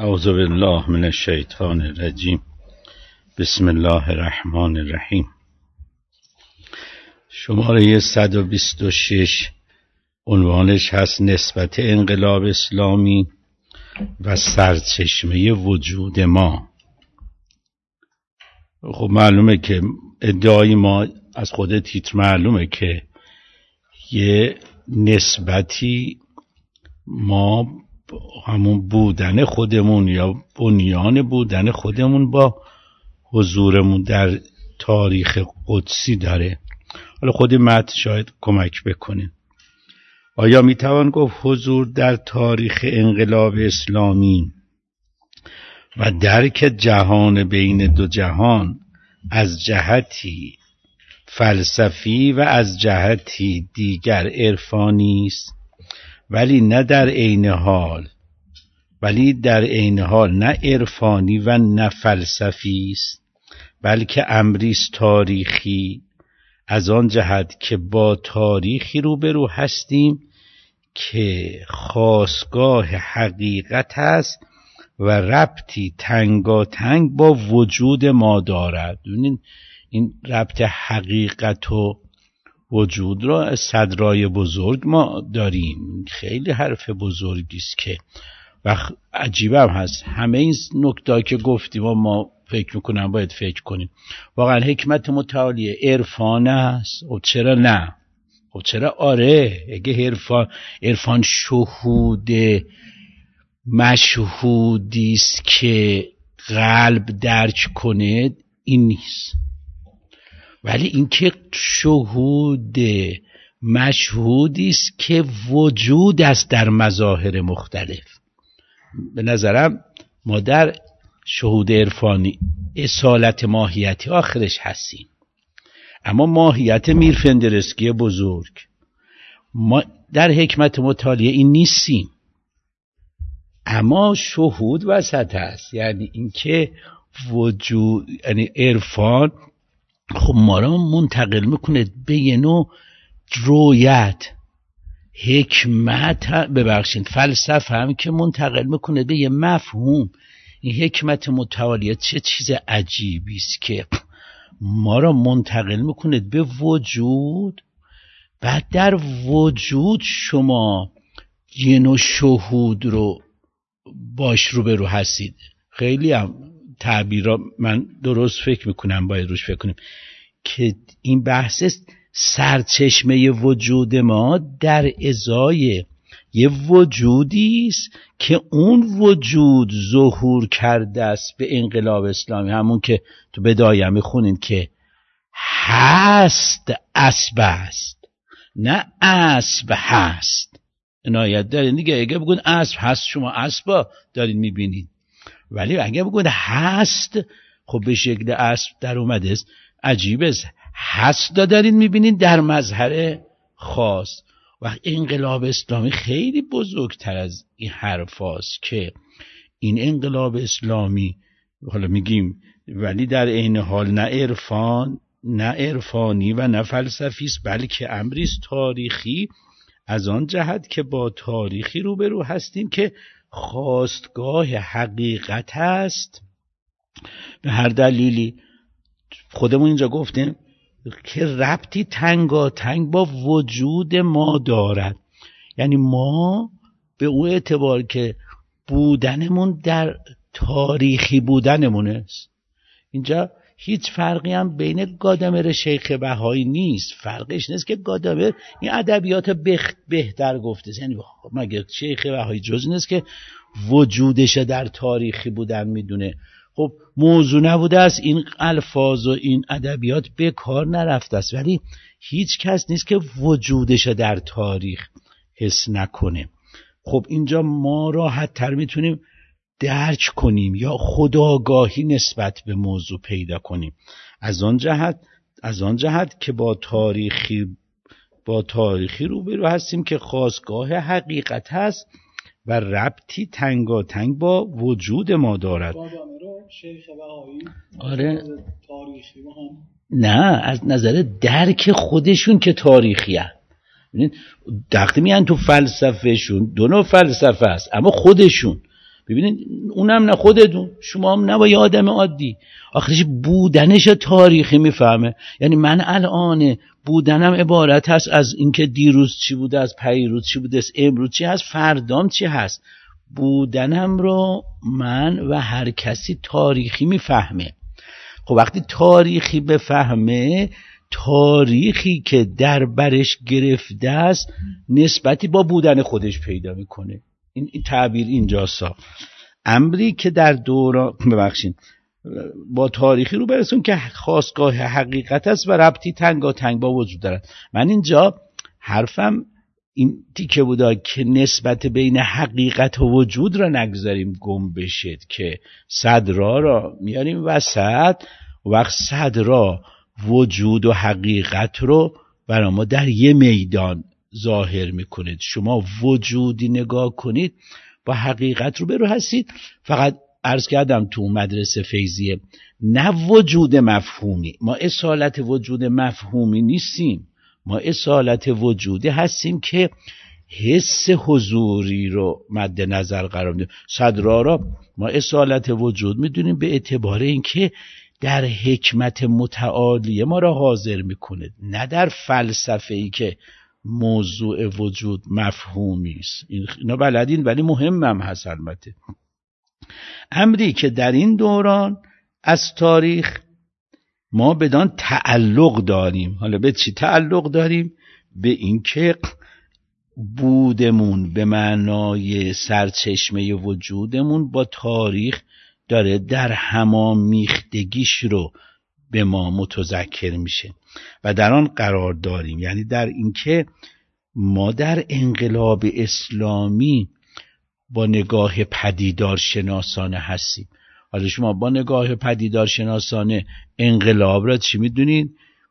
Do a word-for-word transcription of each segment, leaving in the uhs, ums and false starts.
اعوذ بالله من الشیطان الرجیم. بسم الله الرحمن الرحیم. شماره صد و بیست و شش عنوانش هست نسبت انقلاب اسلامی و سرچشمه وجود ما. خب معلومه که ادعای ما از خود تیتر معلومه که یه نسبتی ما همون بودن خودمون یا بنیان بودن خودمون با حضورمون در تاریخ قدسی داره. حالا خود متن شاید کمک بکنه. آیا میتوان گفت حضور در تاریخ انقلاب اسلامی و درک جهان بین دو جهان از جهتی فلسفی و از جهتی دیگر عرفانی است، ولی نه در عین حال ولی در عین حال نه عرفانی و نه فلسفی است، بلکه امری است تاریخی، از آن جهت که با تاریخی روبرو هستیم که خاستگاه حقیقت است و ربطی تنگاتنگ با وجود ما دارد. این ربط حقیقت و وجود را از صدرای بزرگ ما داریم. خیلی حرف بزرگی است که و عجیبه هم هست. همه این نکته که گفتیم و ما فکر میکنم باید فکر کنیم. واقعا حکمت متعالیه عرفان است. و چرا نه؟ و چرا آره؟ اگه عرفان عرفان شهود مشهودی است که قلب درک کنه، این نیست. ولی اینکه شهود مشهودی است که وجود است در مظاهر مختلف. به نظرم ما در شهود عرفانی اصالت ماهیتی آخرش هستیم، اما ماهیت میرفندرسکی بزرگ ما در حکمت متعالیه این نیستیم، اما شهود وسط هست. یعنی اینکه وجود، یعنی عرفان خب ما را منتقل میکنه به یه نوع رویت، حکمت ببخشید فلسفه هم که منتقل میکنه به یه مفهوم. این حکمت متعالیه چه چیز عجیبی است که ما را منتقل میکنه به وجود. بعد در وجود شما یه نوع شهود رو باش رو به رو هستید. خیلی هم تعبیر را من درست فکر میکنم باید روش فکر کنیم که این بحث سرچشمه وجود ما در ازای یه وجودی است که اون وجود ظهور کرده است به انقلاب اسلامی. همون که تو بدایه میخونین که هست اسب است، نه اسب هست. عنایت دارین دیگه. اگه بگون اسب هست، شما اسبا دارین میبینید، ولی اگه بگون هست، خب به شکل اسب در اومده است. عجیب است. هست دارین میبینید در مظهر خاص. و انقلاب اسلامی خیلی بزرگتر از این حرف هاست که این انقلاب اسلامی حالا میگیم ولی در عین حال نه عرفان نه عرفانی و نه فلسفی است، بلکه امری است تاریخی، از آن جهت که با تاریخی روبرو هستیم که خاستگاه حقیقت است. به هر دلیلی خودمون اینجا گفتیم که ربطی تنگاتنگ با وجود ما دارد. یعنی ما به اون اعتبار که بودنمون در تاریخی بودنمون است. اینجا هیچ فرقی هم بین گادامر شیخ بهایی نیست. فرقش نیست که گادامر این ادبیات بخ... بهتر گفته. یعنی مگه شیخ بهایی جز نیست که وجودش در تاریخی بودن میدونه؟ خب موضوع نبوده است این الفاظ و این ادبیات به کار نرفته است، ولی هیچ کس نیست که وجودش در تاریخ حس نکنه. خب اینجا ما راحت تر میتونیم درک کنیم یا خودآگاهی نسبت به موضوع پیدا کنیم. از آن جهت از آن جهت که با تاریخی با تاریخی روبرو هستیم که خاستگاه حقیقت هست و ربطی تنگاتنگ با وجود ما دارد. شیخ بهایی آره تاریخی هم نه، از نظر درک خودشون که تاریخی هست. ببینید وقتی میان تو فلسفهشون دو نوع فلسفه است، اما خودشون ببینید اونم نه خودتون، شما هم نه با یه آدم عادی آخرش بودنش تاریخی میفهمه. یعنی من الان بودنم عبارت هست از اینکه دیروز چی بوده، از پیروز چی بوده، امروز چی هست، فردام چی هست. بودنم رو من و هر کسی تاریخی میفهمه. خب وقتی تاریخی بفهمه، تاریخی که در برش گرفته است نسبتی با بودن خودش پیدا میکنه. این, این تعبیر اینجاست. امری که در دوران ببخشید با تاریخی رو برسون که خاستگاه حقیقت است و ربطی تنگا تنگ با وجود دارد. من اینجا حرفم این تیکه بوده که نسبت بین حقیقت و وجود را نگذاریم گم بشد، که صدرا را میاریم وسط، وقت صدرا وجود و حقیقت رو برای ما در یه میدان ظاهر میکنید. شما وجودی نگاه کنید با حقیقت رو برو هستید. فقط عرض کردم تو مدرسه فیضیه نه وجود مفهومی، ما اصالت وجود مفهومی نیستیم، ما اصالت وجودی هستیم که حس حضوری رو مد نظر قرار میدیم. صدرا را ما اصالت وجود میدونیم به اعتبار اینکه در حکمت متعالی ما را حاضر میکنه، نه در فلسفه ای که موضوع وجود مفهومی است. اینا بلدین ولی مهم هم هست. البته امری که در این دوران از تاریخ ما بدان تعلق داریم. حالا به چی تعلق داریم؟ به اینکه بودمون به معنای سرچشمه وجودمون با تاریخ داره در همامیختگیش رو به ما متذکر میشه و در آن قرار داریم. یعنی در اینکه ما در انقلاب اسلامی با نگاه پدیدار شناسانه هستیم. حالا شما با نگاه پدیدار شناسانه انقلاب را چی میدونین؟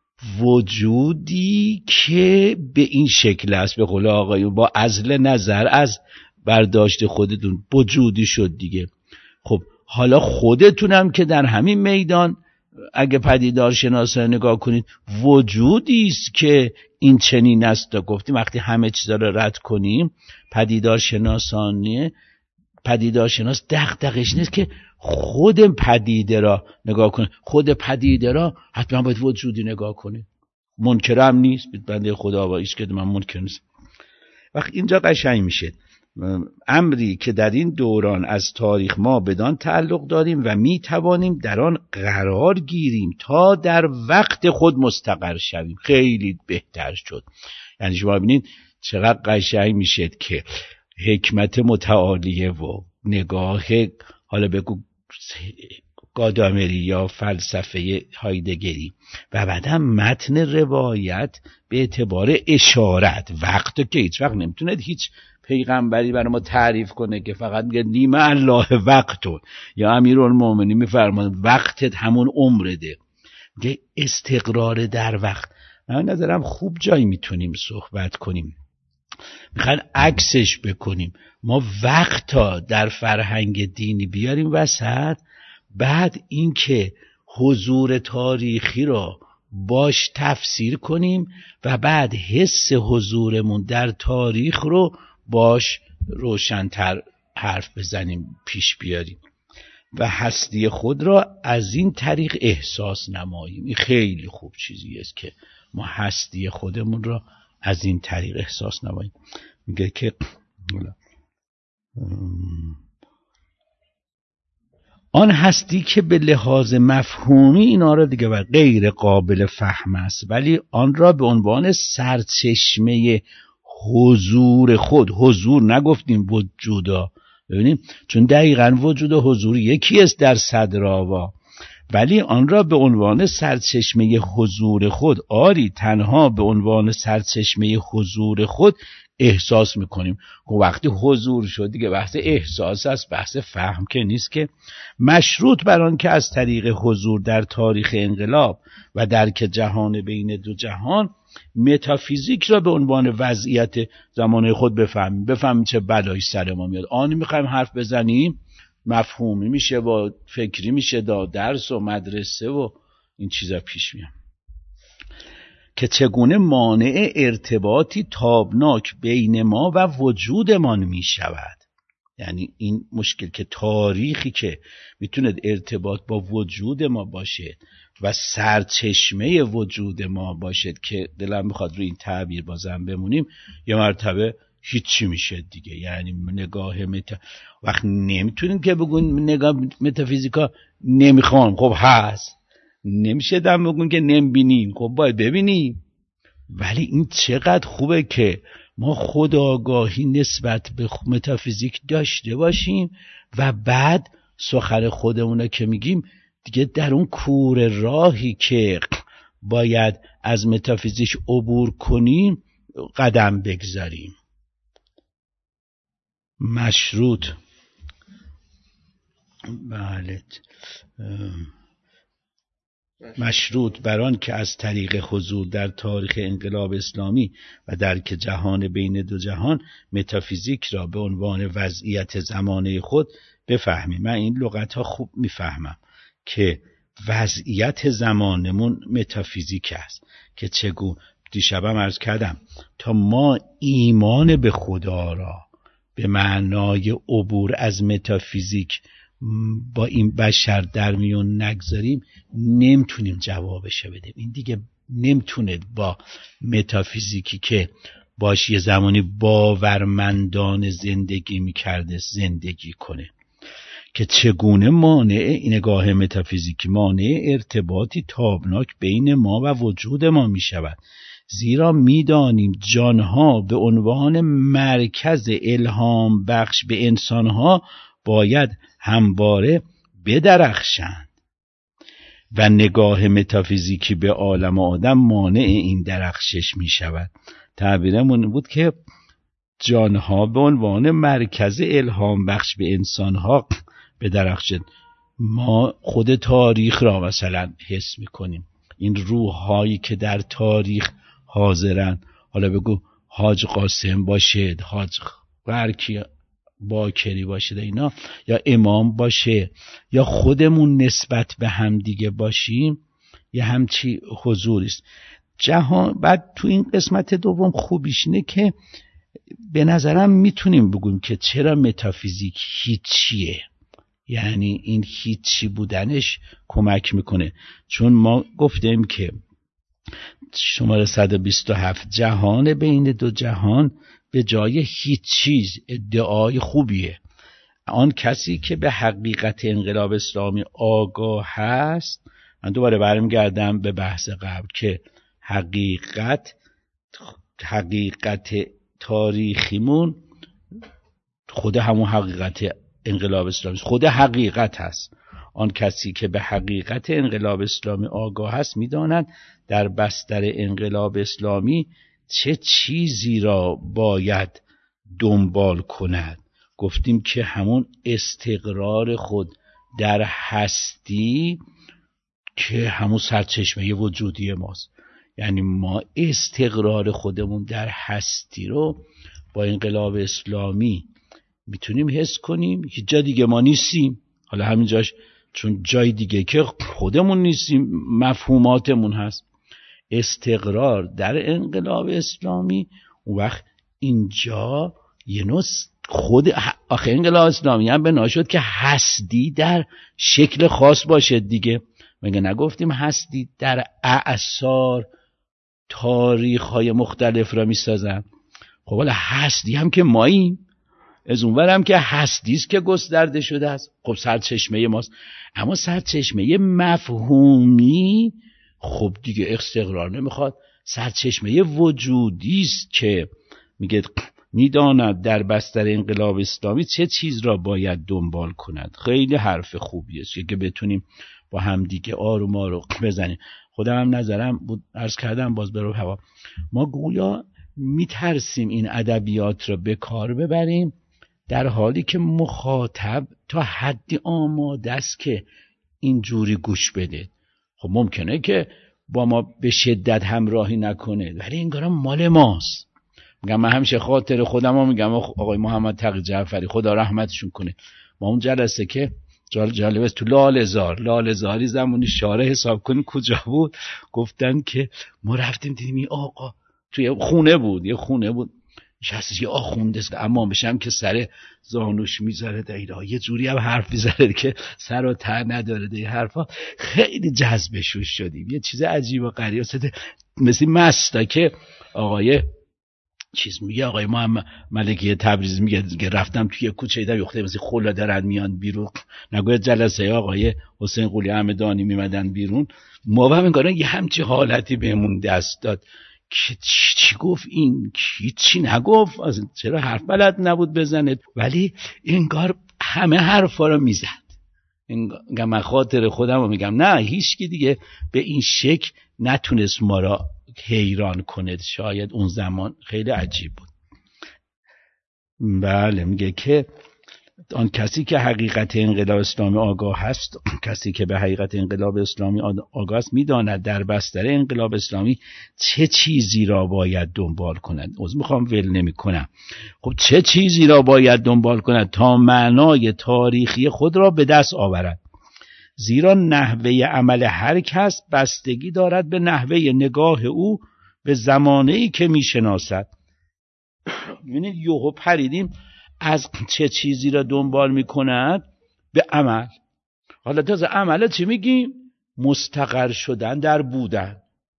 وجودی که به این شکل است، به قول آقایون با عزل نظر از برداشت خودتون وجودی شد دیگه. خب حالا خودتونم که در همین میدان اگه پدیدار شناسانه نگاه کنید وجودی است که این چنین است. تا گفتیم وقتی همه چیزا رو رد کنیم، پدیدار شناسانه پدیدار شناس دغدغش نیست که خود پدیده را نگاه کنه. خود پدیده را حتما باید وجودی نگاه کنه. منکرم نیست، بنده خدا با ایش که من منکر نیست. وقت اینجا قشنگ میشه امری که در این دوران از تاریخ ما بدان تعلق داریم و می توانیم در آن قرار گیریم تا در وقت خود مستقر شویم. خیلی بهتر شد. یعنی شما ببینید چقدر قشنگ میشه که حکمت متعالیه و نگاه حالا بگو گادامری یا فلسفه هایدگری و بعدا متن روایت به اعتبار اشارت. وقت که هیچ وقت نمیتونه هیچ پیغمبری برای ما تعریف کنه که فقط میگه نیمه الله وقتون، یا امیرالمومنین میفرماند وقتت همون عمرده. میگه استقرار در وقت. من نظرم خوب جایی میتونیم صحبت کنیم، میخوان عکسش بکنیم. ما وقتا در فرهنگ دینی بیاریم وسط، بعد اینکه حضور تاریخی را باش تفسیر کنیم و بعد حس حضورمون در تاریخ رو باش روشن‌تر حرف بزنیم، پیش بیاریم و هستی خود را از این طریق احساس نماییم. این خیلی خوب چیزی است که ما هستی خودمون را از این طریق احساس نماییم. میگه که آن هستی که به لحاظ مفهومی اینا را دیگه و غیر قابل فهم است، ولی آن را به عنوان سرچشمه حضور خود، حضور نگفتیم وجودا، ببینیم چون دقیقاً وجود و حضور یکی است در صدراوا، ولی آن را به عنوان سرچشمه حضور خود، آری تنها به عنوان سرچشمه حضور خود احساس میکنیم. و وقتی حضور شد دیگه بحث احساس است، بحث فهم که نیست، که مشروط بر آن که از طریق حضور در تاریخ انقلاب و درک جهان بین دو جهان متافیزیک را به عنوان وضعیت زمانه خود بفهمیم. بفهمیم چه بلایی سر ما میاد. آنی میخوایم حرف بزنیم مفهومی میشه و فکری میشه، دا درس و مدرسه و این چیزا پیش میاد که چگونه مانع ارتباطی تابناک بین ما و وجودمان می شود. یعنی این مشکل که تاریخی که میتونه ارتباط با وجود ما باشه و سرچشمه وجود ما باشه که دلم میخواد روی این تعبیر بازم بمونیم، یه مرتبه هیچی میشه دیگه. یعنی نگاه متا وقت نمیتونیم که بگون نگاه متافیزیکا نمیخوام، خب هست، نمیشه دم بگون که نمیبینیم، خب باید ببینیم. ولی این چقدر خوبه که ما خودآگاهی نسبت به متافیزیک داشته باشیم و بعد سخن خودمونه که میگیم دیگه در اون کوره راهی که باید از متافیزیک عبور کنیم قدم بگذاریم. مشروط بله مشروط بر آن که از طریق حضور در تاریخ انقلاب اسلامی و درک جهان بین دو جهان متافیزیک را به عنوان وضعیت زمانه خود بفهمیم. من این لغت ها خوب میفهمم که وضعیت زمانمون متافیزیک است که چگونه دیشبم عرض کردم تا ما ایمان به خدا را به معنای عبور از متافیزیک با این بشر در میون نگذاریم نمیتونیم جوابش بدیم. این دیگه نمیتونه با متافیزیکی که باش یه زمانی باورمندان زندگی میکرده زندگی کنه که چگونه مانع نگاه متافیزیکی مانع ارتباطی تابناک بین ما و وجود ما میشود، زیرا میدانیم جانها به عنوان مرکز الهام بخش به انسانها باید همواره بدرخشند و نگاه متافیزیکی به عالم آدم مانع این درخشش می شود. تعبیرمون بود که جانها به عنوان مرکز الهام بخش به انسانها بدرخشند. ما خود تاریخ را مثلا حس می کنیم، این روحهایی که در تاریخ حاضرن، حالا بگو حاج قاسم باشه، حاج برکی باکری باشه اینا، یا امام باشه، یا خودمون نسبت به هم دیگه باشیم، یه همچی حضوریست جهان. بعد تو این قسمت دوم خوبیش اینه که به نظرم میتونیم بگیم که چرا متافیزیک هیچیه، یعنی این هیچی بودنش کمک میکنه. چون ما گفتیم که شماره صد و بیست و هفت جهان بین دو جهان به جای هیچ چیز ادعای خوبیه. آن کسی که به حقیقت انقلاب اسلامی آگاه هست، من دوباره برمیگردم به بحث قبل که حقیقت حقیقت تاریخیمون خود همون حقیقت انقلاب اسلامی، خود حقیقت هست. آن کسی که به حقیقت انقلاب اسلامی آگاه هست میداند در بستر انقلاب اسلامی چه چیزی را باید دنبال کند. گفتیم که همون استقرار خود در هستی که همون سرچشمه وجودی ماست. یعنی ما استقرار خودمون در هستی رو با انقلاب اسلامی میتونیم حس کنیم. هیچ جا دیگه ما نیستیم، حالا همینجاش چون جای دیگه که خودمون نیستیم مفهوماتمون هست. استقرار در انقلاب اسلامی، اون وقت اینجا یه نوع خود آخه انقلاب اسلامی هم بنا شد که هستی در شکل خاص باشه دیگه. مگه نگفتیم هستی در اعصار تاریخ های مختلف را می سازن؟ خب حالا هستی هم که ماییم، از اون ور هم که هستیست که گسترده شده است. خب سرچشمه ماست، اما سرچشمه مفهومی خب دیگه استقرار نمیخواد. سرچشمه وجودیست که میگه میداند در بستر انقلاب اسلامی چه چیز را باید دنبال کند. خیلی حرف خوبیه که بتونیم با هم دیگه آروم آروم بزنیم. خودم هم نظرم بود عرض کردم باز برو هوا، ما گویا میترسیم این ادبیات را به کار ببریم در حالی که مخاطب تا حدی آماده است که اینجوری گوش بده. خب ممکنه که با ما به شدت همراهی نکنه ولی انگار مال ماست. میگم من همیشه خاطر خودم رو میگم آقای محمد تقی جعفری خدا رحمتشون کنه، ما اون جلسه که جالب است تو لاله‌زار لاله‌زاری زمانی شارع حساب کنی کجا بود، گفتن که ما رفتیم دیدیم این آقا توی خونه بود، یه خونه بود شخصی آخونده اما بشم که سر زانوش میذاره دیره، یه جوری هم حرف میذاره که سر و ته نداره دیگه حرفا. خیلی جذبشون شدیم، یه چیز عجیب و غریب شده. مثل مستا که آقای چیز میگه، آقای محمد ملکی تبریز میگه که رفتم توی کوچه دیدم یخته مثل خلا دارن میان بیرون، نگویا جلسه آقای حسین قلی همدانی میمدن بیرون، ما هم انگار یه همچی حالتی بهمون دست داد که چی, چی گفت این، کی چی نگفت، چرا حرف بلد نبود بزنه، ولی انگار همه حرفا رو میزد. انگار من خاطر خودم رو میگم نه هیچکی دیگه به این شکل نتونست ما را حیران کنه. شاید اون زمان خیلی عجیب بود. بله میگه که آن کسی که حقیقت انقلاب اسلامی آگاه هست، کسی که به حقیقت انقلاب اسلامی آگاه است میداند در بستر انقلاب اسلامی چه چیزی را باید دنبال کند. از میخوام ول نمی کنم. خب چه چیزی را باید دنبال کند تا معنای تاریخی خود را به دست آورد، زیرا نحوه عمل هر کس بستگی دارد به نحوه نگاه او به زمانه‌ای که میشناسد. ببینید یهو پریدیم از چه چیزی را دنبال میکند به عمل. حالا تازه عمل چی میگیم؟ مستقر شدن در بودن.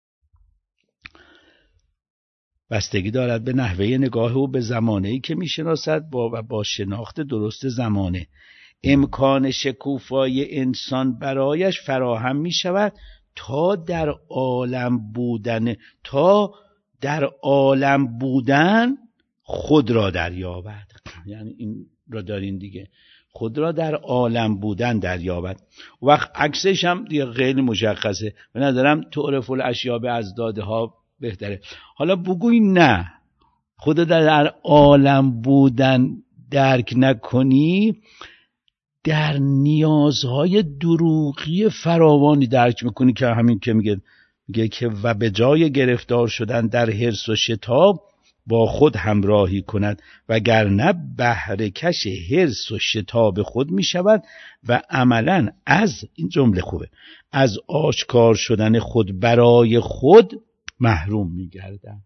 بستگی دارد به نحوه نگاه او به زمانه‌ای که میشناسد با و با شناخت درست زمانه امکان شکوفای انسان برایش فراهم می شود تا در عالم بودن تا در عالم بودن خود را دریابد. یعنی این را دارین دیگه، خود را در عالم بودن دریابد. وقت عکسش هم دیگه خیلی مشخصه، به نظرم تعرف الاشیاء به ازدادها بهتره. حالا بگوی نه خود در عالم بودن درک نکنی، در نیازهای دروغی فراوانی درک میکنی که همین که میگه میگه که و به جای گرفتار شدن در حرص و شتاب با خود همراهی کند، وگرنه بهره کش حرص و شتاب خود میشود و عملا از این جمله خوبه از آشکار شدن خود برای خود محروم میگردن.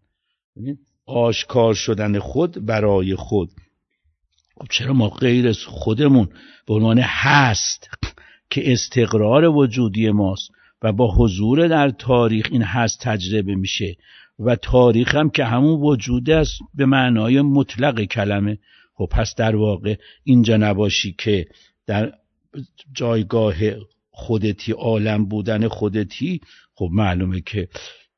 آشکار شدن خود برای خود. خب چرا ما غیر از خودمون به عنوان هست که استقرار وجودی ماست و با حضور در تاریخ این هست تجربه میشه و تاریخ هم که همون وجوده است به معنای مطلق کلمه، خب پس در واقع اینجا نباشی که در جایگاه خودتی عالم بودن خودتی، خب معلومه که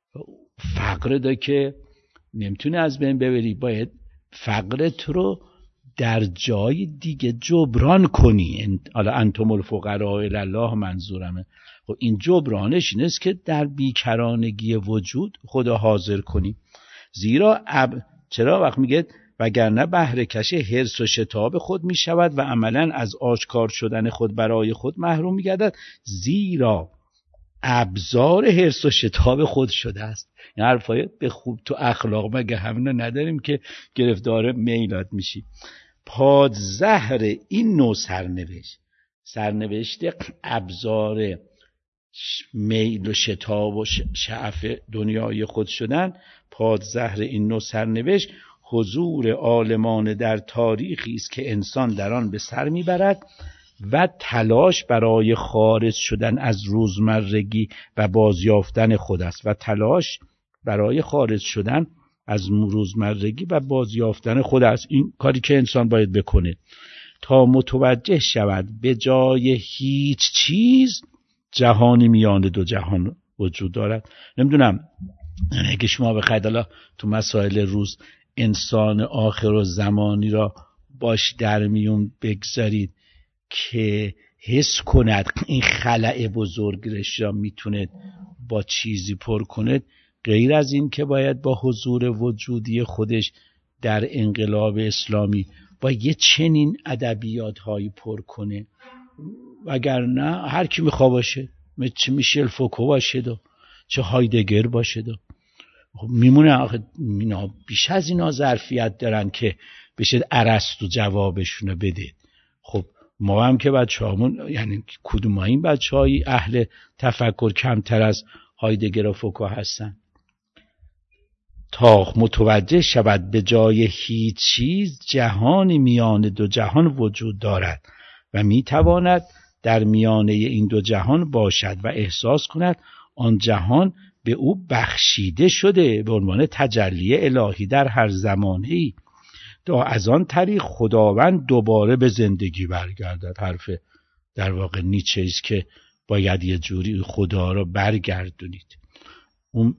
فقر ده که نمیتونی از بین ببری، باید فقرت رو در جای دیگه جبران کنی. حالا انتم الفقراء الی الله منظورمه. خب این جبرانش این است که در بیکرانگی وجود خدا حاضر کنی. زیرا اب... چرا وقت میگه وگرنه بهره کش حرص و شتاب خود میشود و عملا از آشکار شدن خود برای خود محروم میگردد، زیرا ابزار حرص و شتاب خود شده است. این حرفای به خوب تو اخلاق مگه همینو نداریم که گرفتار میلات میشی؟ پادزهر این نوع سرنوشت، سرنوشت ابزار میل و شتاب و شعف دنیای خود شدن، پادزهر این نوع سرنوشت حضور عالمان در تاریخی است که انسان در آن به سر میبرد و تلاش برای خارج شدن از روزمرگی و بازیافتن خود است و تلاش برای خارج شدن از روزمرگی و بازیافتن خود است. این کاری که انسان باید بکنه تا متوجه شود به جای هیچ چیز جهانی میان دو جهان وجود دارد. نمیدونم اگه شما بخواید حالا تو مسائل روز انسان آخر و زمانی را باش در میون بگذارید که حس کند این خلأ بزرگش را میتونه با چیزی پر کند، غیر از این که باید با حضور وجودی خودش در انقلاب اسلامی با یه چنین ادبیات هایی پر کنه. وگرنه هر کی میخوا باشه، چه میشل فوکو باشه دو چه هایدگر باشه دو، خب میمونه آخه اینا بیش از اینا ظرفیت دارن که بشه ارسطو جوابشونو بده. خب ما هم که بچه همون یعنی کدوم این بچه های اهل تفکر کمتر از هایدگر و فوکو هستن؟ تا متوجه شود به جای هیچ چیز جهانی میان دو جهان وجود دارد و میتواند در میانه این دو جهان باشد و احساس کند آن جهان به او بخشیده شده به عنوان تجلی الهی در هر زمانه‌ای، تا از آن طریق خداوند دوباره به زندگی برگردد. حرف در واقع نیچه است که باید یه جوری خدا رو برگردونید. اون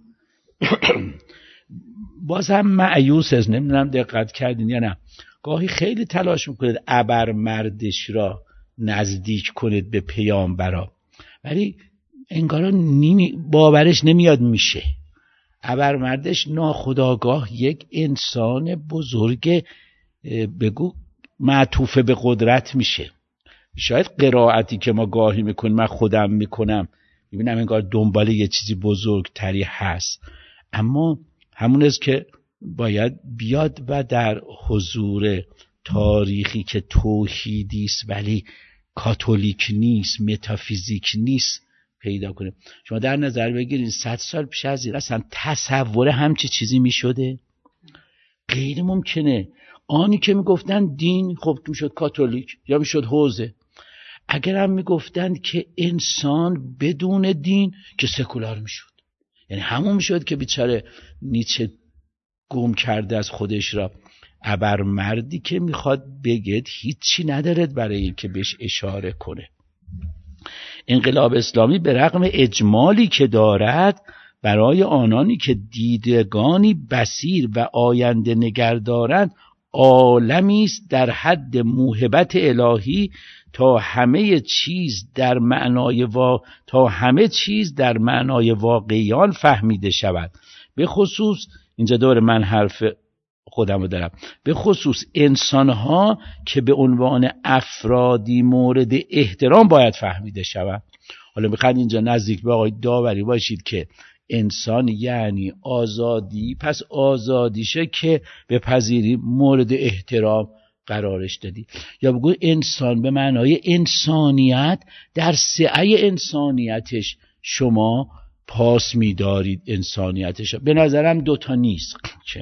باز هم مایوس است، نمیدونم دقت کردین یا نه، گاهی خیلی تلاش میکنید ابر مردش را نزدیک کنید به پیامبرا، ولی انگار نیمی باورش نمیاد میشه. ابر مردش ناخودآگاه یک انسان بزرگ بگو معطوف به قدرت میشه. شاید قرائتی که ما گاهی میکنیم، من خودم میکنم، میبینم انگار دنبال یه چیزی بزرگتری هست، اما همون است که باید بیاد و در حضور تاریخی که توحیدی است ولی کاتولیک نیست، متافیزیک نیست پیدا کنیم. شما در نظر بگیرید صد سال پیش از این اصلا تصور همچی چیزی میشده؟ غیر ممکنه. آنی که میگفتن دین، خب میشد کاتولیک یا میشد حوزه. اگر هم میگفتن که انسان بدون دین، که سکولار میشد. یعنی همون میشد که بیچاره نیچه گم کرده از خودش را. ابر مردی که میخواد بگید هیچی ندارد برای این که بهش اشاره کنه. انقلاب اسلامی به رغم اجمالی که دارد، برای آنانی که دیدگانی بصیر و آینده نگر دارند عالمی است در حد موهبت الهی تا همه چیز در معنای وا... تا همه چیز در معنای واقعیان فهمیده شود. به خصوص اینجا دور من حرف خودم رو دارم، به خصوص انسانها که به عنوان افرادی مورد احترام باید فهمیده شود. حالا میخواد اینجا نزدیک به آقای داوری باشید که انسان یعنی آزادی، پس آزادیشه که به پذیری مورد احترام قرارش دادی. یا بگو انسان به معنای انسانیت، در سعی انسانیتش شما پاس میدارید انسانیتش. به نظرم دوتا نیست که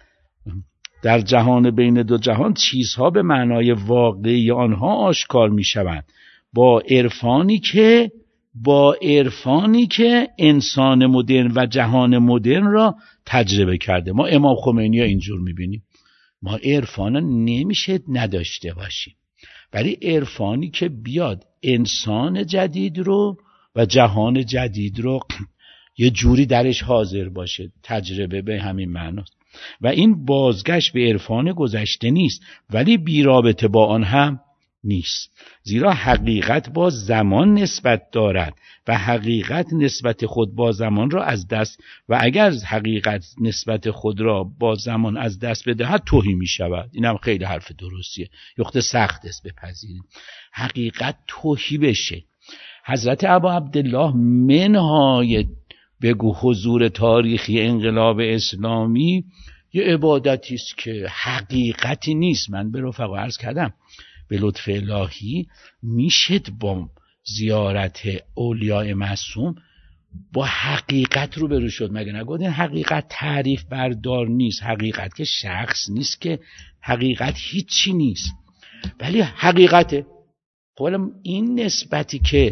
در جهان بین دو جهان چیزها به معنای واقعی آنها آشکار می شوند با عرفانی که با عرفانی که انسان مدرن و جهان مدرن را تجربه کرده. ما امام خمینی ها اینجور می بینیم. ما عرفانا نمیشه نداشته باشیم، ولی عرفانی که بیاد انسان جدید رو و جهان جدید رو یه جوری درش حاضر باشه، تجربه به همین معناست. و این بازگشت به عرفان گذشته نیست، ولی بی رابطه با آن هم نیست، زیرا حقیقت با زمان نسبت دارد و حقیقت نسبت خود با زمان را از دست، و اگر حقیقت نسبت خود را با زمان از دست بدهد توهی می شود. این هم خیلی حرف درستیه، یخت سخت است بپذیریم حقیقت توهی بشه. حضرت ابا عبدالله منهای بگو حضور تاریخی انقلاب اسلامی یه عبادتی است که حقیقتی نیست. من به رفقا عرض کردم به لطف الهی میشد با زیارت اولیاء معصوم با حقیقت رو برو شد. مگه نگفتین حقیقت تعریف بردار نیست، حقیقت که شخص نیست، که حقیقت هیچی نیست ولی حقیقته. خب این نسبتی که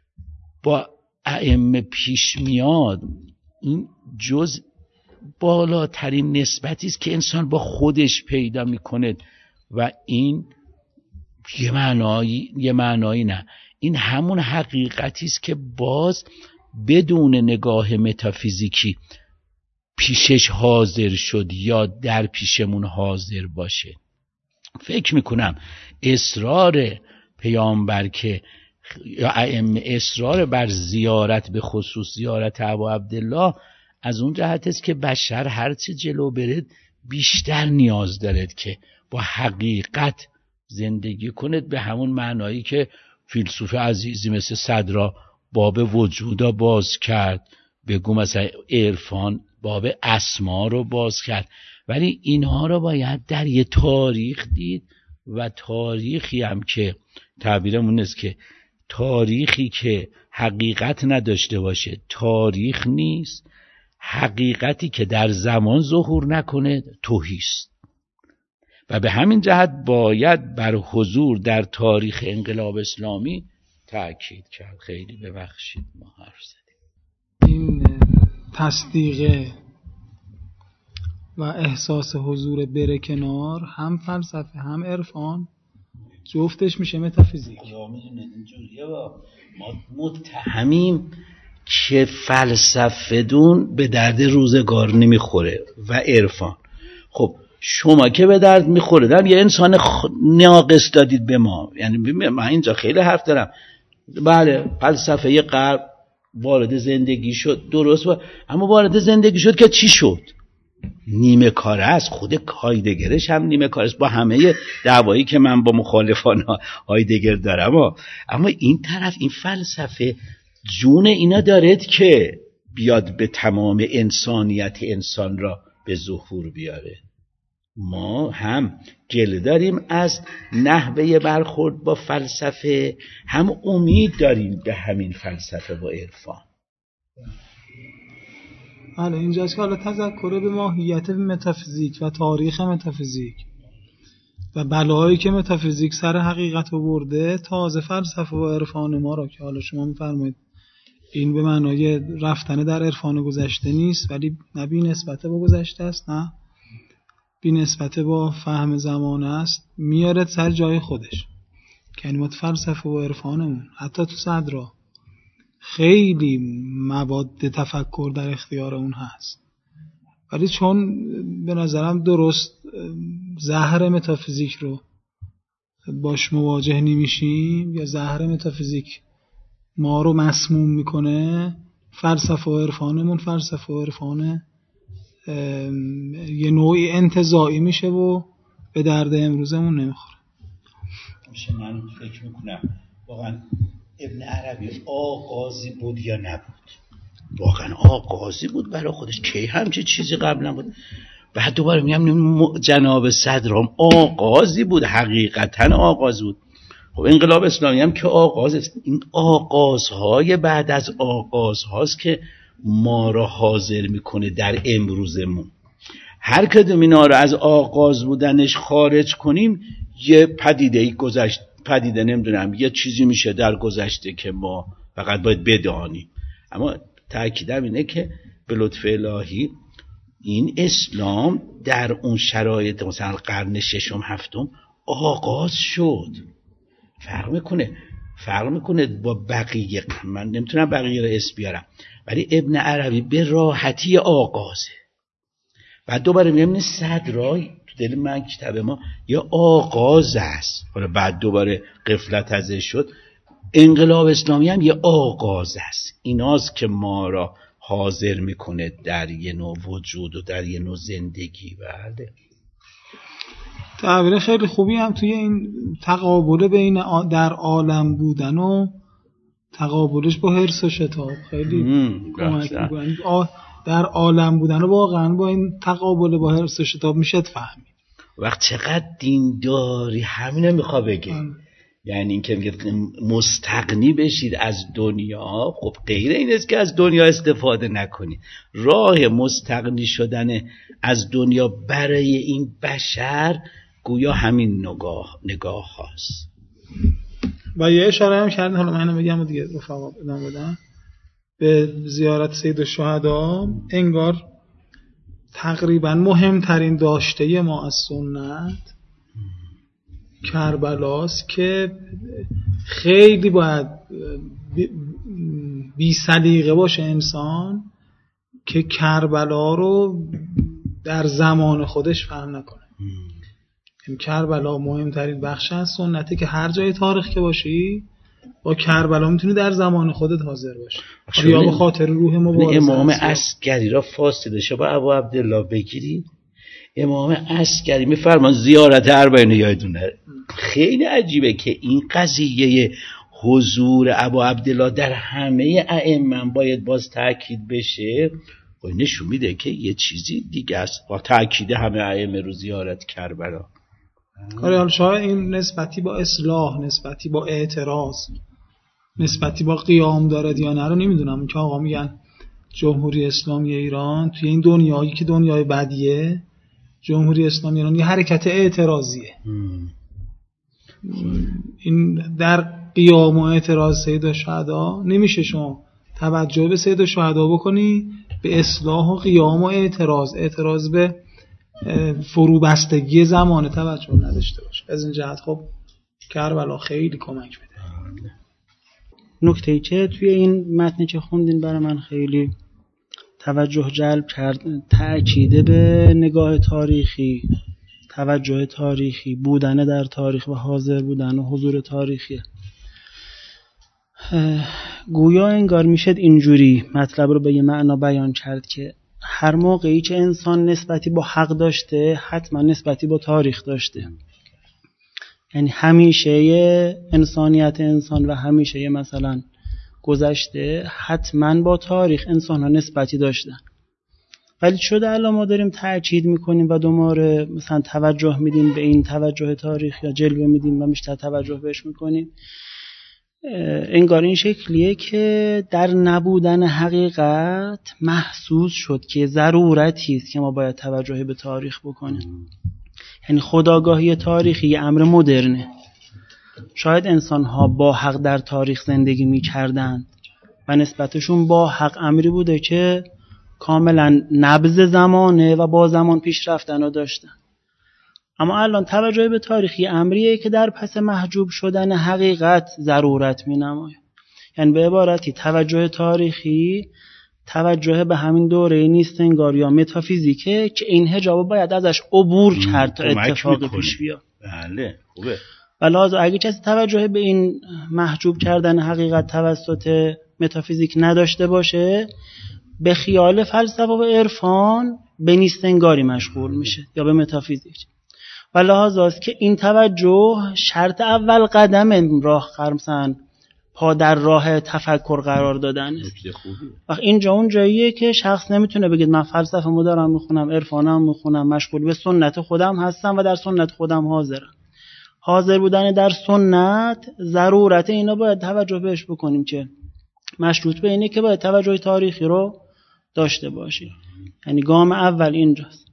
با ائمه پیش میاد، این جز بالاترین نسبتی است که انسان با خودش پیدا میکنه و این یه معنایی یه معنایی نه، این همون حقیقتی است که باز بدون نگاه متافیزیکی پیشش حاضر شد یا در پیشمون حاضر باشه. فکر میکنم اصرار پیامبر که یا ائمه اصرار بر زیارت، به خصوص زیارت ابا عبدالله، از اون جهت است که بشر هرچه جلو برد بیشتر نیاز دارد که با حقیقت زندگی کند، به همون معنایی که فیلسوف عزیزی مثل صدرا باب وجودا باز کرد، بگو مثلا عرفان باب اسما رو باز کرد، ولی اینها رو باید در یه تاریخ دید و تاریخی هم که تعبیرمون است که تاریخی که حقیقت نداشته باشه تاریخ نیست، حقیقتی که در زمان ظهور نکنه توهیست و به همین جهت باید بر حضور در تاریخ انقلاب اسلامی تأکید کرد. خیلی ببخشید ما حرف زدیم. این تصدیق و احساس حضور بره کنار، هم فلسفه هم عرفان، جفتش میشه متافیزیک. ما متهمیم که فلسفه دون به درد روزگار نمیخوره و عرفان. خب شما که به درد میخوره دارم یه انسان خ... ناقص دادید به ما. یعنی من اینجا خیلی حرف دارم. بله فلسفه یه غرب وارد زندگی شد، درست با... اما وارد زندگی شد که چی شد؟ نیمه کاره است. خود هایدگرش هم نیمه کاره است، با همه دعوایی که من با مخالفان هایدگر دارم. اما این طرف این فلسفه جون اینا دارد که بیاد به تمام انسانیت انسان را به ظهور بیاره. ما هم گله داریم از نحوه برخورد با فلسفه، هم امید داریم به همین فلسفه و عرفان. حالا اینجاست که حالا تذکر به ماهیت متافیزیک و تاریخ متافیزیک و بلایی که متافیزیک سر حقیقت رو برده، تازه فلسفه و عرفان ما را که حالا شما می‌فرمایید این به معنای رفتن در عرفان گذشته نیست، ولی نه بی نسبت با گذشته است، نه بی نسبت با فهم زمانه است، میارد سر جای خودش. کلمات فلسفه و عرفانمون حتی تو صدرا خیلی مواد تفکر در اختیار اون هست، ولی چون به نظرم درست زهر متافیزیک رو باش مواجه نمیشیم یا زهر متافیزیک ما رو مسموم میکنه، فلسفه و عرفانمون فلسفه و عرفانه یه نوعی انتزاعی میشه و به درد امروزمون نمیخوره. میشه من فکر میکنم واقعا ابن عربی آغازی بود یا نبود؟ واقعا آغازی بود برای خودش. کی همچه چیزی قبل نبود. بعد دوباره میگم جناب صدرام آغازی بود، حقیقتا آغاز بود. خب انقلاب اسلامی هم که آغاز است. این آغازهای بعد از آغازهاست که ما را حاضر میکنه در امروزمون. هر کدوم اینا رو از آغاز بودنش خارج کنیم یه پدیده‌ای گذشت پدیده نمیدونم یه چیزی میشه در گذشته که ما فقط باید بدانیم. اما تأکیدم اینه که به لطف الهی این اسلام در اون شرایط مثلا قرن ششم هفتم آغاز شد. فرق میکنه فرق میکنه با بقیه. من نمیتونم بقیه رو اسم بیارم، ولی ابن عربی به راحتی آغازه. بعد دوباره میبینی صدرای تو دل من کتاب ما یه آغاز است، حالا بعد دوباره غفلت ازش شد. انقلاب اسلامی هم یه آغاز است. ایناست که ما را حاضر میکنه در یه نوع وجود و در یه نوع زندگی. بله تعبیر خیلی خوبی هم توی این تقابل بین در عالم بودن و تقابلش با حرص و شتاب خیلی کمک می‌کنه. در عالم بودن و واقعا با این تقابل با حرص و شتاب میشه فهمید. وقت چقدر دینداری همینه میخوا بگه. یعنی این که میگه مستغنی بشید از دنیا. خب غیر این است که از دنیا استفاده نکنید. راه مستغنی شدن از دنیا برای این بشر گویا همین نگاه نگاه هاست. و یه اشاره هم کردن، حالا من بگم و دیگه رفقا ادامه بدن، به زیارت سید الشهدا. انگار تقریبا مهمترین داشته ما از سنت کربلاست که خیلی باید بی سلیقه باشه انسان که کربلا رو در زمان خودش فهم نکنه. این کربلا مهمترین بخش از سنته که هر جای تاریخ که باشی با کربلا میتونی در زمان خودت حاضر باشی یا به خاطر روح مبارزه. امام عسکری را فاصله شو با ابو عبدالله بگیری. امام عسکری میفرمان زیارت اربعین یادونه. خیلی عجیبه که این قضیه حضور ابو عبدالله در همه ائمه باید باز تاکید بشه. و نشون میده که یه چیزی دیگه است با تاکید همه ائمه رو زیارت کربلا. آره حالا شاید این نسبتی با اصلاح، نسبتی با اعتراض، نسبتی با قیام دارد یا نه رو نمیدونم، که آقا میگن جمهوری اسلامی ایران توی این دنیایی که دنیای بدیه، جمهوری اسلامی ایران یه حرکت اعتراضیه. این در قیام و اعتراض سید الشهدا نمیشه شما توجه به سید الشهدا بکنی به اصلاح و قیام و اعتراض اعتراض به فروبستگی زمان توجه نداشته باشه. از این جهت خب کربلا خیلی کمک میده. نکته‌ای که توی این متنی که خوندین برای من خیلی توجه جلب کرد، تأکید به نگاه تاریخی، توجه تاریخی، بودن در تاریخ و حاضر بودن و حضور تاریخی. گویا انگار میشد اینجوری مطلب رو به یه معنا بیان کرد که هر موقعی که انسان نسبتی با حق داشته حتما نسبتی با تاریخ داشته. یعنی همیشه یه انسانیت انسان و همیشه یه مثلا گذشته حتما با تاریخ انسان ها نسبتی داشتن. ولی شده الان ما داریم تأکید میکنیم و دوباره مثلا توجه میدیم به این توجه تاریخ یا جلوه میدیم و بیشتر توجه بهش میکنیم. انگار این شکلیه که در نبودن حقیقت محسوس شد که ضرورتی است که ما باید توجه به تاریخ بکنیم. یعنی خودآگاهی تاریخی یه امر مدرنه. شاید انسان‌ها با حق در تاریخ زندگی می‌کردند و نسبتشون با حق امری بوده که کاملا نبض زمانه و با زمان پیش رفتن رو داشتن. اما الان توجه به تاریخی امریه که در پس محجوب شدن حقیقت ضرورت می‌نماید. یعنی به عبارتی توجه تاریخی توجه به همین دوره نیست انگار یا متافیزیکه که این حجاب باید ازش عبور کرد تا اتفاق پیش بیاد. بله خوبه. ولازم اگه کسی توجه به این محجوب کردن حقیقت توسط متافیزیک نداشته باشه، به خیال فلسفه و عرفان به نیستنگاری مشغول میشه یا به متافیزیک. و لحاظ است که این توجه شرط اول قدم راه قرمسن پا در راه تفکر قرار دادن است. وقت اینجا اون جاییه که شخص نمیتونه بگید من فلسفه مو دارم میخونم، عرفانم میخونم، مشغول به سنت خودم هستم و در سنت خودم حاضرم. حاضر بودن در سنت ضرورت اینا باید توجه بهش بکنیم که مشروط به اینه که باید توجه تاریخی رو داشته باشیم. یعنی گام اول اینجاست.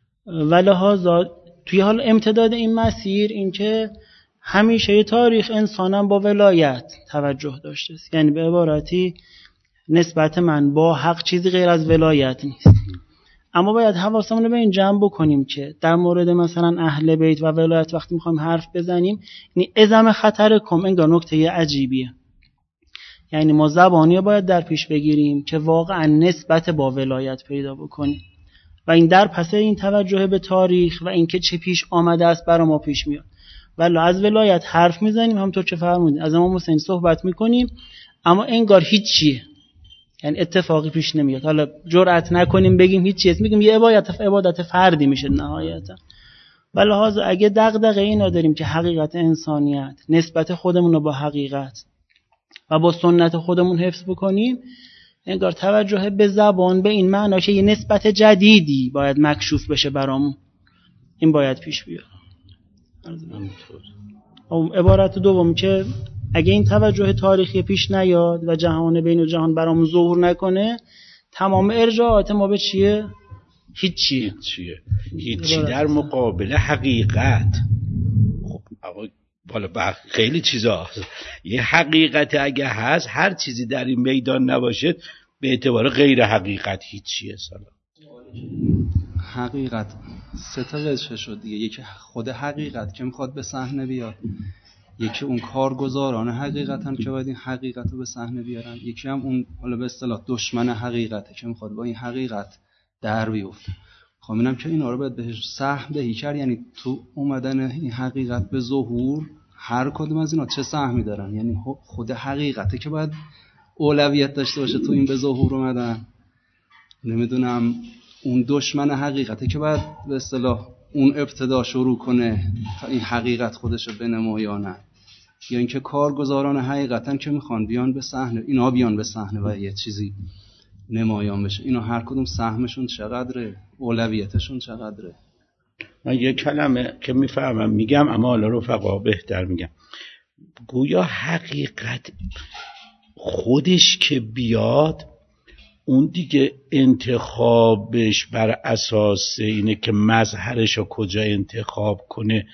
ولهذا توی حال امتداد این مسیر این که همیشه تاریخ انسانم با ولایت توجه داشته است. یعنی به عبارتی نسبت من با حق چیزی غیر از ولایت نیست. اما باید حواسمون رو به این جمع بکنیم که در مورد مثلا اهل بیت و ولایت وقتی میخوایم حرف بزنیم یعنی اعظم خطر کم انگار نکته عجیبیه. یعنی ما زبانی باید در پیش بگیریم که واقعا نسبت با ولایت پیدا بکنیم و این در پس این توجه به تاریخ و اینکه چه پیش آمده است برای ما پیش میاد. ولی از ولایت حرف میزنیم همونطور که فرمودید از امام حسین صحبت میکنیم اما انگار هیچیه، یعنی اتفاقی پیش نمیاد. حالا جرأت نکنیم بگیم هیچیه، میگیم یه عبادت عبادت فردی میشه نهایتا. ولی لحاظا اگه دغدغه اینا داریم که حقیقت انسانیت نسبت خودمون رو با حقیقت و با سنت خودمون حفظ بکنیم انگار توجه به زبان به این معنا که یه نسبت جدیدی باید مکشوف بشه برامون این باید پیش بیاد. عبارت دوم که اگه این توجه تاریخی پیش نیاد و جهان بین و جهان برامون ظهور نکنه تمام ارجاعات ما به چیه؟ هیچیه. هیچیه. هیچی در مقابل حقیقت. خب بالا خیلی چیزا یه حقیقت اگه هست هر چیزی در این میدان نباشه به اعتبار غیر حقیقت هیچیه. سلام. حقیقت سه تا قضیه شد دیگه. یکی خود حقیقت که میخواد به صحنه بیاد، یکی اون کارگزاران حقیقتن که باید این حقیقت رو به صحنه بیارن، یکی هم اون حالا به اصطلاح دشمن حقیقته که میخواد با این حقیقت در بیفته. خب اینم که اینا رو باید بهش سهم دهی کرد. یعنی تو اومدن این حقیقت به ظهور هر کدوم از اینا چه سهمی دارن. یعنی خود حقیقته که باید اولویت داشته باشه تو این به ظهور اومدن. نمیدونم اون دشمن حقیقته که باید به اصطلاح اون ابتدا شروع کنه تا این حقیقت خودش رو بنمایانه، یا اینکه کارگزاران حقیقتن که میخوان بیان به صحنه، اینا بیان به صحنه و یه چیزی نمایان بشه. اینا هر کدوم سهمشون چقدره، اولویتشون چقدره. من یه کلمه که میفهمم میگم اما حالا رفقا بهتر میگم. گویا حقیقت خودش که بیاد اون دیگه انتخابش بر اساس اینه که مظهرش رو کجا انتخاب کنه.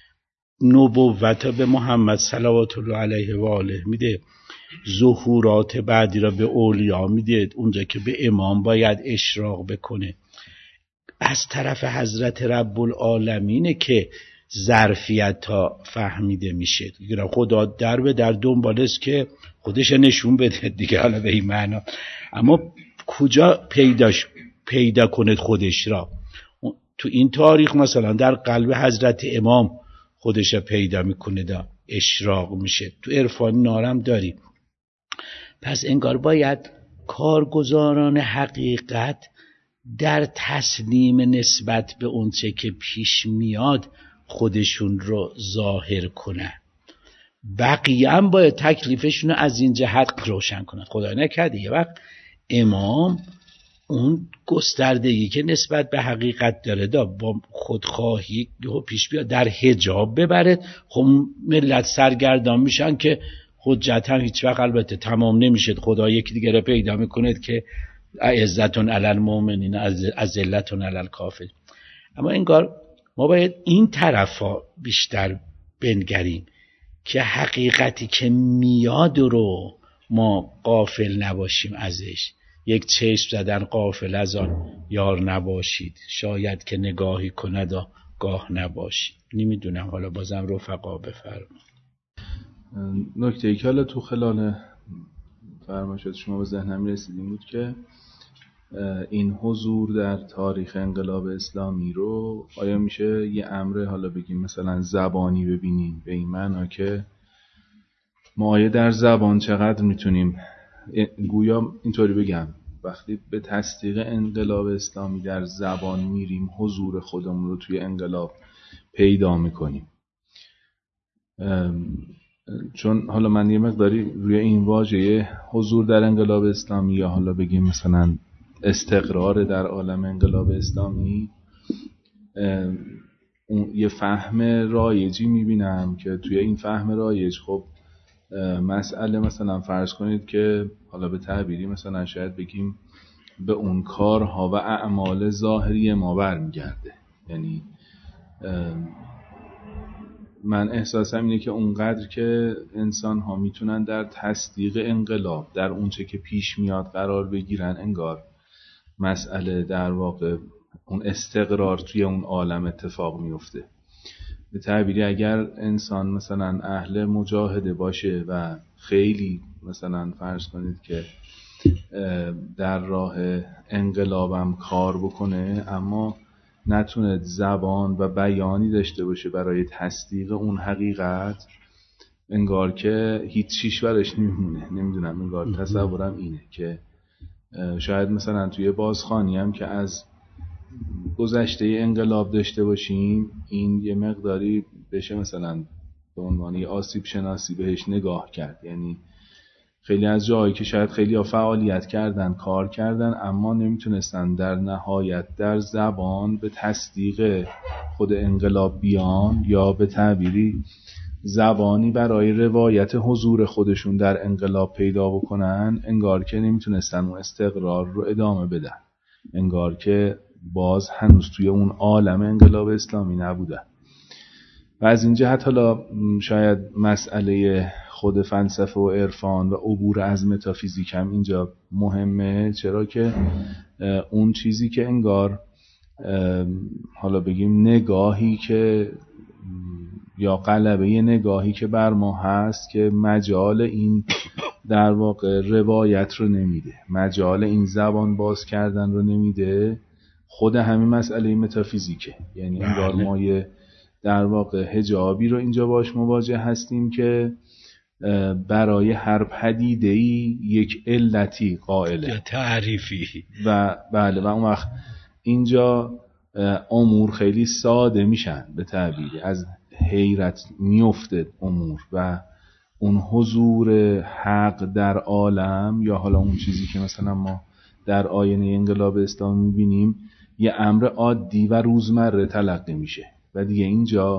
نبوت به محمد صلوات الله علیه و آله میده، ظهورات بعدی را به اولیا میده، اونجا که به امام باید اشراق بکنه. از طرف حضرت رب العالمینه که ظرفیت ها فهمیده میشه. خدا در به در دنبال است که خودش نشون بده دیگه، حالا به این معنا. اما کجا پیداش پیدا کند خودش را؟ تو این تاریخ مثلا در قلب حضرت امام خودش را پیدا میکنه، دا اشراق میشه. تو عرفان نارم داریم. پس انگار باید کارگزاران حقیقت در تسلیم نسبت به اون چه که پیش میاد خودشون رو ظاهر کنن. بقیه هم باید تکلیفشون رو از این جهت روشن کنن. خدا نکرده یه وقت امام اون گستردگی که نسبت به حقیقت داره دا با خودخواهی پیش بیاد در حجاب ببره. خب ملت سرگردان میشن که حجت هم هیچ وقت البته تمام نمیشه. خدا یکی دیگه رو پیدا میکنه که عزتون علی المؤمنین ذلتون علی الکافرین. اما انگار ما باید این طرفا بیشتر بنگریم که حقیقتی که میاد رو ما غافل نباشیم ازش. یک چشم زدن غافل از آن یار نباشید، شاید که نگاهی کند و گاه نباشید. نمیدونم، حالا بازم رفقا بفرما. نکته ای که حالا تو خلال فرمایشات شما به ذهنم رسید این بود که این حضور در تاریخ انقلاب اسلامی رو آیا میشه یه امر حالا بگیم مثلا زبانی ببینیم، به این معنا که ما آیا در زبان چقدر میتونیم، گویا اینطوری بگم، وقتی به تصدیق انقلاب اسلامی در زبان میریم حضور خودمون رو توی انقلاب پیدا میکنیم. چون حالا من یه مقداری روی این واژه حضور در انقلاب اسلامی یا حالا بگیم مثلا استقرار در عالم انقلاب اسلامی یه فهم رایجی میبینم که توی این فهم رایج خب مسئله مثلا فرض کنید که حالا به تعبیری مثلا شاید بگیم به اون کارها و اعمال ظاهری ما برمیگرده. یعنی من احساسم اینه که اونقدر که انسان ها میتونن در تصدیق انقلاب در اونچه که پیش میاد قرار بگیرن، انگار مسئله در واقع اون استقرار توی اون عالم اتفاق میفته. به تعبیری اگر انسان مثلا اهل مجاهده باشه و خیلی مثلا فرض کنید که در راه انقلابم کار بکنه اما نتونه زبان و بیانی داشته باشه برای تصدیق اون حقیقت، انگار که هیچ چیش برش نمیمونه. نمیدونم، انگار تصورم اینه که شاید مثلا توی بازخوانی هم که از گذشته انقلاب داشته باشیم این یه مقداری بشه مثلا به عنوان یه آسیب شناسی بهش نگاه کرد. یعنی خیلی از جایی که شاید خیلی ها فعالیت کردن، کار کردن، اما نمیتونستن در نهایت در زبان به تصدیق خود انقلاب بیان یا به تعبیری زبانی برای روایت حضور خودشون در انقلاب پیدا بکنن، انگار که نمیتونستن اون استقرار رو ادامه بدن، انگار که باز هنوز توی اون عالم انقلاب اسلامی نبودن. و از این جهت حالا شاید مسئله خود فلسفه و عرفان و عبور از متافیزیک هم اینجا مهمه، چرا که اون چیزی که انگار حالا بگیم نگاهی که یا غلبه نگاهی که بر ما هست که مجال این در واقع روایت رو نمیده، مجال این زبان باز کردن رو نمیده، خود همین مسئله متافیزیکه. یعنی انگار ما یه در واقع حجابی رو اینجا باش مواجه هستیم که برای هر پدیده‌ای یک علتی قائله، تعریفی. و بله، و اون وقت اینجا امور خیلی ساده میشن، به تعبیری از حیرت میفته امور و اون حضور حق در عالم یا حالا اون چیزی که مثلا ما در آینه انقلاب اسلامی میبینیم یه امر عادی و روزمره تلقی میشه و دیگه اینجا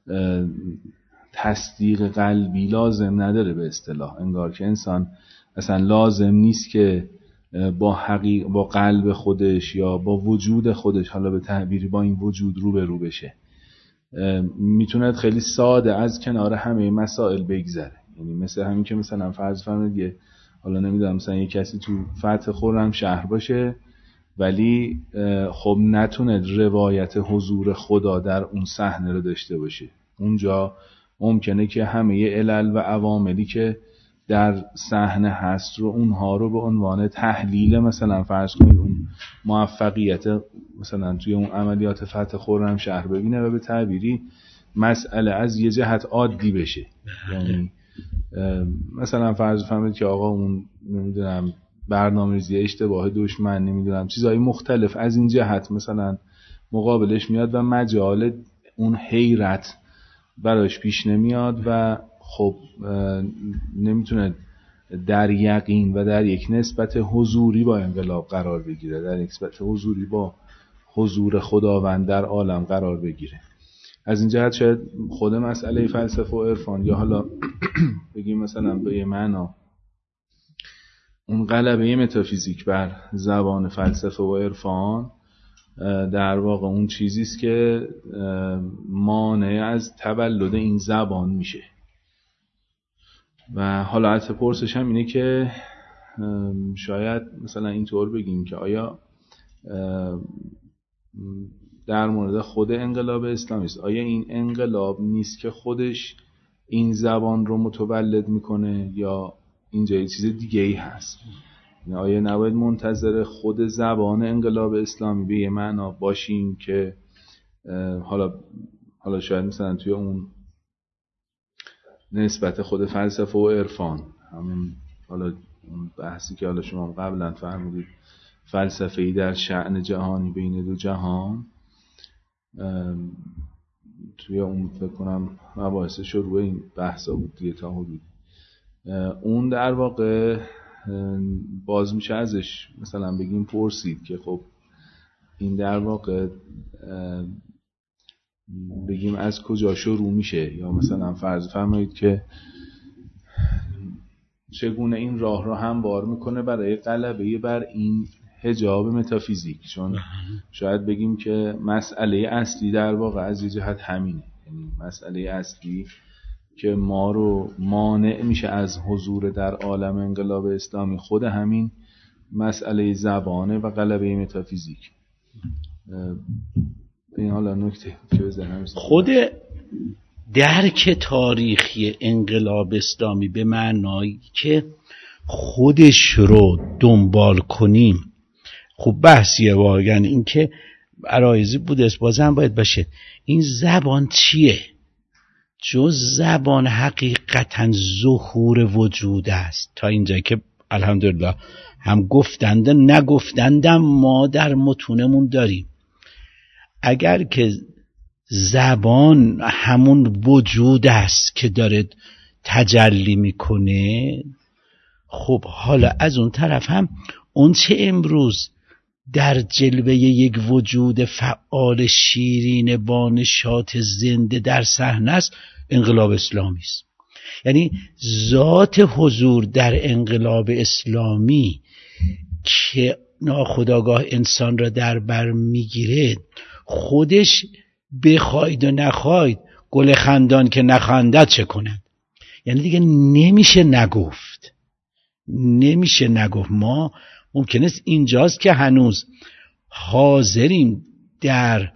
تصدیق قلبی لازم نداره. به اصطلاح انگار که انسان اصلا لازم نیست که با حقیق با قلب خودش یا با وجود خودش، حالا به تعبیری با این وجود رو به رو بشه، میتونه خیلی ساده از کنار همه مسائل بگذره. یعنی مثل همین که مثلا فرض فرمایید حالا نمیدونم مثلا یه کسی تو فتح خرم شهر باشه ولی خب نتونه روایت حضور خدا در اون صحنه رو داشته باشه. اونجا ممکنه که همه علل و عواملی که در صحنه هست رو اونها رو به عنوان تحلیل مثلا فرض کنید اون موفقیت مثلا توی اون عملیات فتح خرم شهر ببینه و به تعبیری مسئله از یه جهت عادی بشه. یعنی مثلا فرض فرمایید که آقا اون نمیدونم برنامه‌ریزی اشتباه دشمن نمیدونم چیزهای مختلف از این جهت مثلا مقابلش میاد و مجال اون حیرت براش پیش نمیاد و خب نمیتونه در یقین و در یک نسبت حضوری با انقلاب قرار بگیره، در یک نسبت حضوری با حضور خداوند در عالم قرار بگیره. از این جهت شاید خود مسئله فلسفه و عرفان یا حالا بگیم مثلا به یه معنا اون غلبه متافیزیک بر زبان فلسفه و عرفان در واقع اون چیزی است که مانع از تولد این زبان میشه. و حالا حتی پرسش هم اینه که شاید مثلا اینطور بگیم که آیا در مورد خود انقلاب اسلامی است، آیا این انقلاب نیست که خودش این زبان رو متولد میکنه یا اینجا یه چیز دیگه ای هست؟ آیا نباید منتظر خود زبان انقلاب اسلامی به یه معنا باشیم که حالا حالا شاید مثلا توی اون نسبت خود فلسفه و عرفان همون حالا اون بحثی که حالا شما قبلا فرمودید فلسفه‌ای در شأن جهانی بین دو جهان، توی اون فکر کنم مباحث شروع این بحثا بود دیگه تا حدود اون در واقع باز میشه ازش مثلا بگیم پرسید که خب این در واقع بگیم از کجا شروع میشه، یا مثلا فرض فرمایید که چگونه این راه رو هموار میکنه برای غلبه بر این حجاب متافیزیک. چون شاید بگیم که مسئله اصلی در واقع از یه جهت همینه، یعنی مسئله اصلی که ما رو مانع میشه از حضور در عالم انقلاب اسلامی خود همین مسئله زبانه و غلبه متافیزیک. این حالا نکته که بزنم خود درک تاریخی انقلاب اسلامی به معنایی که خودش رو دنبال کنیم خب بحثیه واقعا. این که عرایزی بوده بازم باید باشه این زبان چیه؟ جز زبان حقیقتا ظهور وجود است. تا اینجا که الحمدلله هم گفتند نگفتندم ما در متونمون داریم. اگر که زبان همون وجود است که داره تجلی میکنه، خب حالا از اون طرف هم اون چه امروز در جلوه یک وجود فعال شیرین با نشاط زنده در صحنه است انقلاب اسلامی است. یعنی ذات حضور در انقلاب اسلامی که ناخودآگاه انسان را در بر میگیره، خودش بخواید و نخواید گل خندان که نخندد چه کند. یعنی دیگه نمیشه نگفت نمیشه نگفت ما ممکنه است اینجاست که هنوز حاضریم در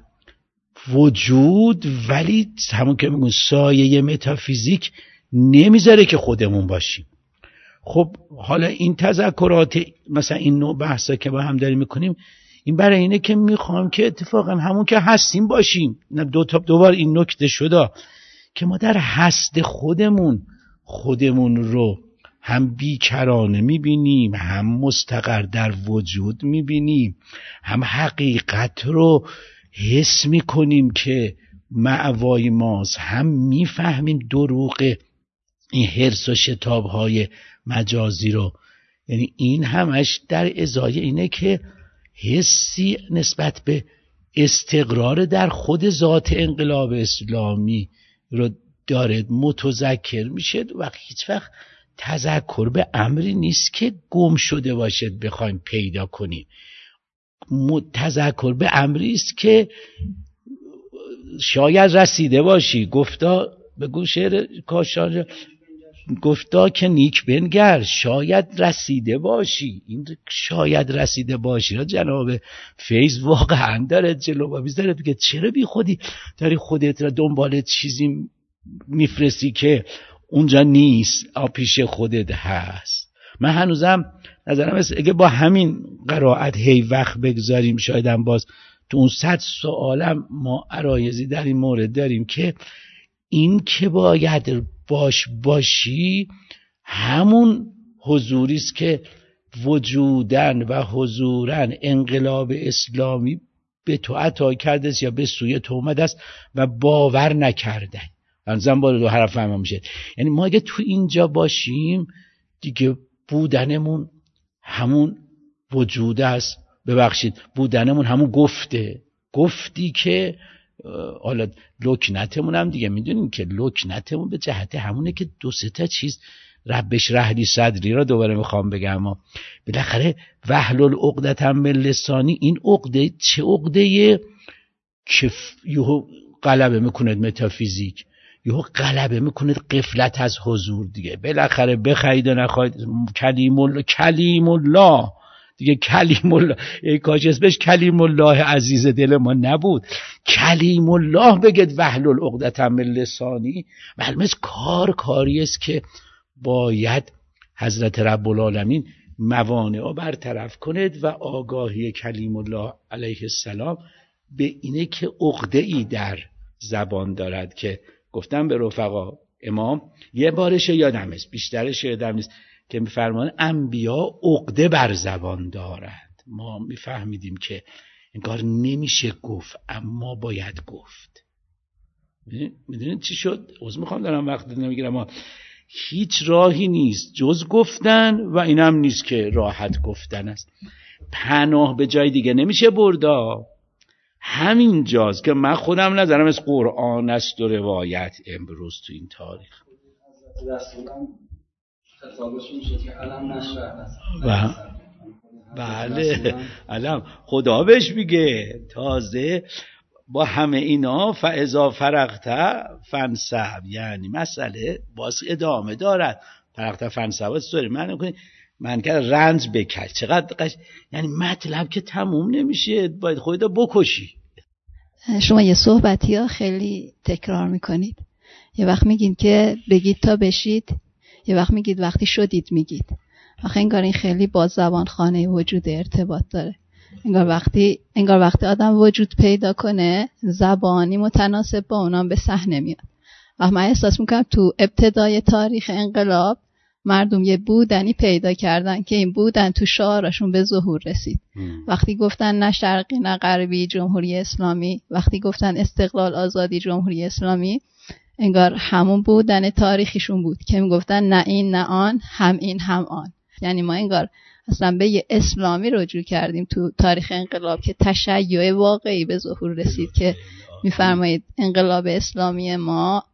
وجود، ولی همون که میگن سایه متافیزیک نمیذاره که خودمون باشیم. خب حالا این تذکرات مثلا این نوع بحثا که با هم داریم میکنیم این برای اینه که میخوام که اتفاقا همون که هستیم باشیم. دو تا دوبار این نکته شده که ما در هست خودمون خودمون رو هم بیکرانه میبینیم، هم مستقر در وجود میبینیم، هم حقیقت رو حس میکنیم که مأوای ماست، هم میفهمیم دروغ این حرص و شتابهای مجازی رو. یعنی این همش در ازای اینه که حسی نسبت به استقرار در خود ذات انقلاب اسلامی رو داره متذکر میشه و هیچ وقت تذکر به امری نیست که گم شده باشد بخوایم پیدا کنیم. تذکر به امری است که شاید رسیده باشی. گفتا بگو شعر کاشان، گفتا که نیک بنگر شاید رسیده باشی. این شاید رسیده باشی را جناب فیض واقعا داره جلو با بیزاره بگه چرا بی خودی داری خودت را دنبال چیزی میفرستی که اونجا نیست، پیش خودت هست. من هنوزم نظرم است اگه با همین قرائت هی وقت بگذاریم شایدم باز تو اون صد سوالم ما عرایزی در این مورد داریم که این که باید باش باشی همون حضوری است که وجودن و حضورن انقلاب اسلامی به تو عطا کرده است یا به سوی تو اومده است و باور نکردن. منظورم با دو حرف فهم میشه. یعنی ما اگه تو اینجا باشیم دیگه بودنمون همون وجود است، ببخشید بودنمون همون گفته گفتی که حالا لکنتمون هم دیگه میدونیم که لکنتمون به جهت همونه که دو سه تا چیز ربش رحلی صدری را دوباره میخوام بگم. ما بالاخره وحلل عقدة من لسانی، این عقده چه عقده که یهو غلبه میکند متافیزیک، یهو غلبه میکند غفلت از حضور دیگه. بالاخره بخواید و نخواید کلیم الله کلیم الله دیگه کلیم الله، ای کاش اسمش کلیم الله عزیز دل ما نبود، کلیم الله بگید وحلل عقدة من لسانی. معلومه کار کاری است که باید حضرت رب العالمین موانع برطرف کند و آگاهی کلیم الله علیه السلام به اینه که عقده‌ای در زبان دارد که گفتم به رفقا امام یه بارش یادم است، بیشترش یادم نیست، که میفرمان انبیا عقده بر زبان دارند. ما میفهمیدیم که انگار نمیشه گفت اما باید گفت. میدونید چی شد؟ عذر میخوام دارم وقت نمیگیرم، ما هیچ راهی نیست جز گفتن و اینم نیست که راحت گفتن است. پناه به جای دیگه نمیشه بردا، همین جاست که من خودم نظرم از قرآن است و روایت امروز تو این تاریخ خطابشون شد که علم نشرح است. و بله علم خدا بهش میگه تازه با همه اینا فاذا فرغت فانصب، یعنی مسئله باز ادامه دارد. فرغت فانصب سوره من کنید من که رنج بکش چقدر قش... یعنی مطلب که تموم نمیشه، باید خودت بکشی. شما یه صحبتی ها خیلی تکرار میکنید، یه وقت میگید که بگید تا بشید، یه وقت میگید وقتی شدید میگید. آخه انگار این خیلی با زبان خانه وجود ارتباط داره. انگار وقتی انگار وقتی آدم وجود پیدا کنه زبانی متناسب با اونام به صحنه میاد. و من احساس میکنم تو ابتدای تاریخ انقلاب مردم یه بودنی پیدا کردن که این بودن تو شعارشون به ظهور رسید. ام. وقتی گفتن نه شرقی نه غربی جمهوری اسلامی، وقتی گفتن استقلال آزادی جمهوری اسلامی، انگار همون بودن تاریخیشون بود که میگفتن نه این نه آن، هم این هم آن. یعنی ما انگار اصلا به یه اسلامی رجوع کردیم تو تاریخ انقلاب که تشیع واقعی به ظهور رسید که میفرمایید انقلاب اسلامی ما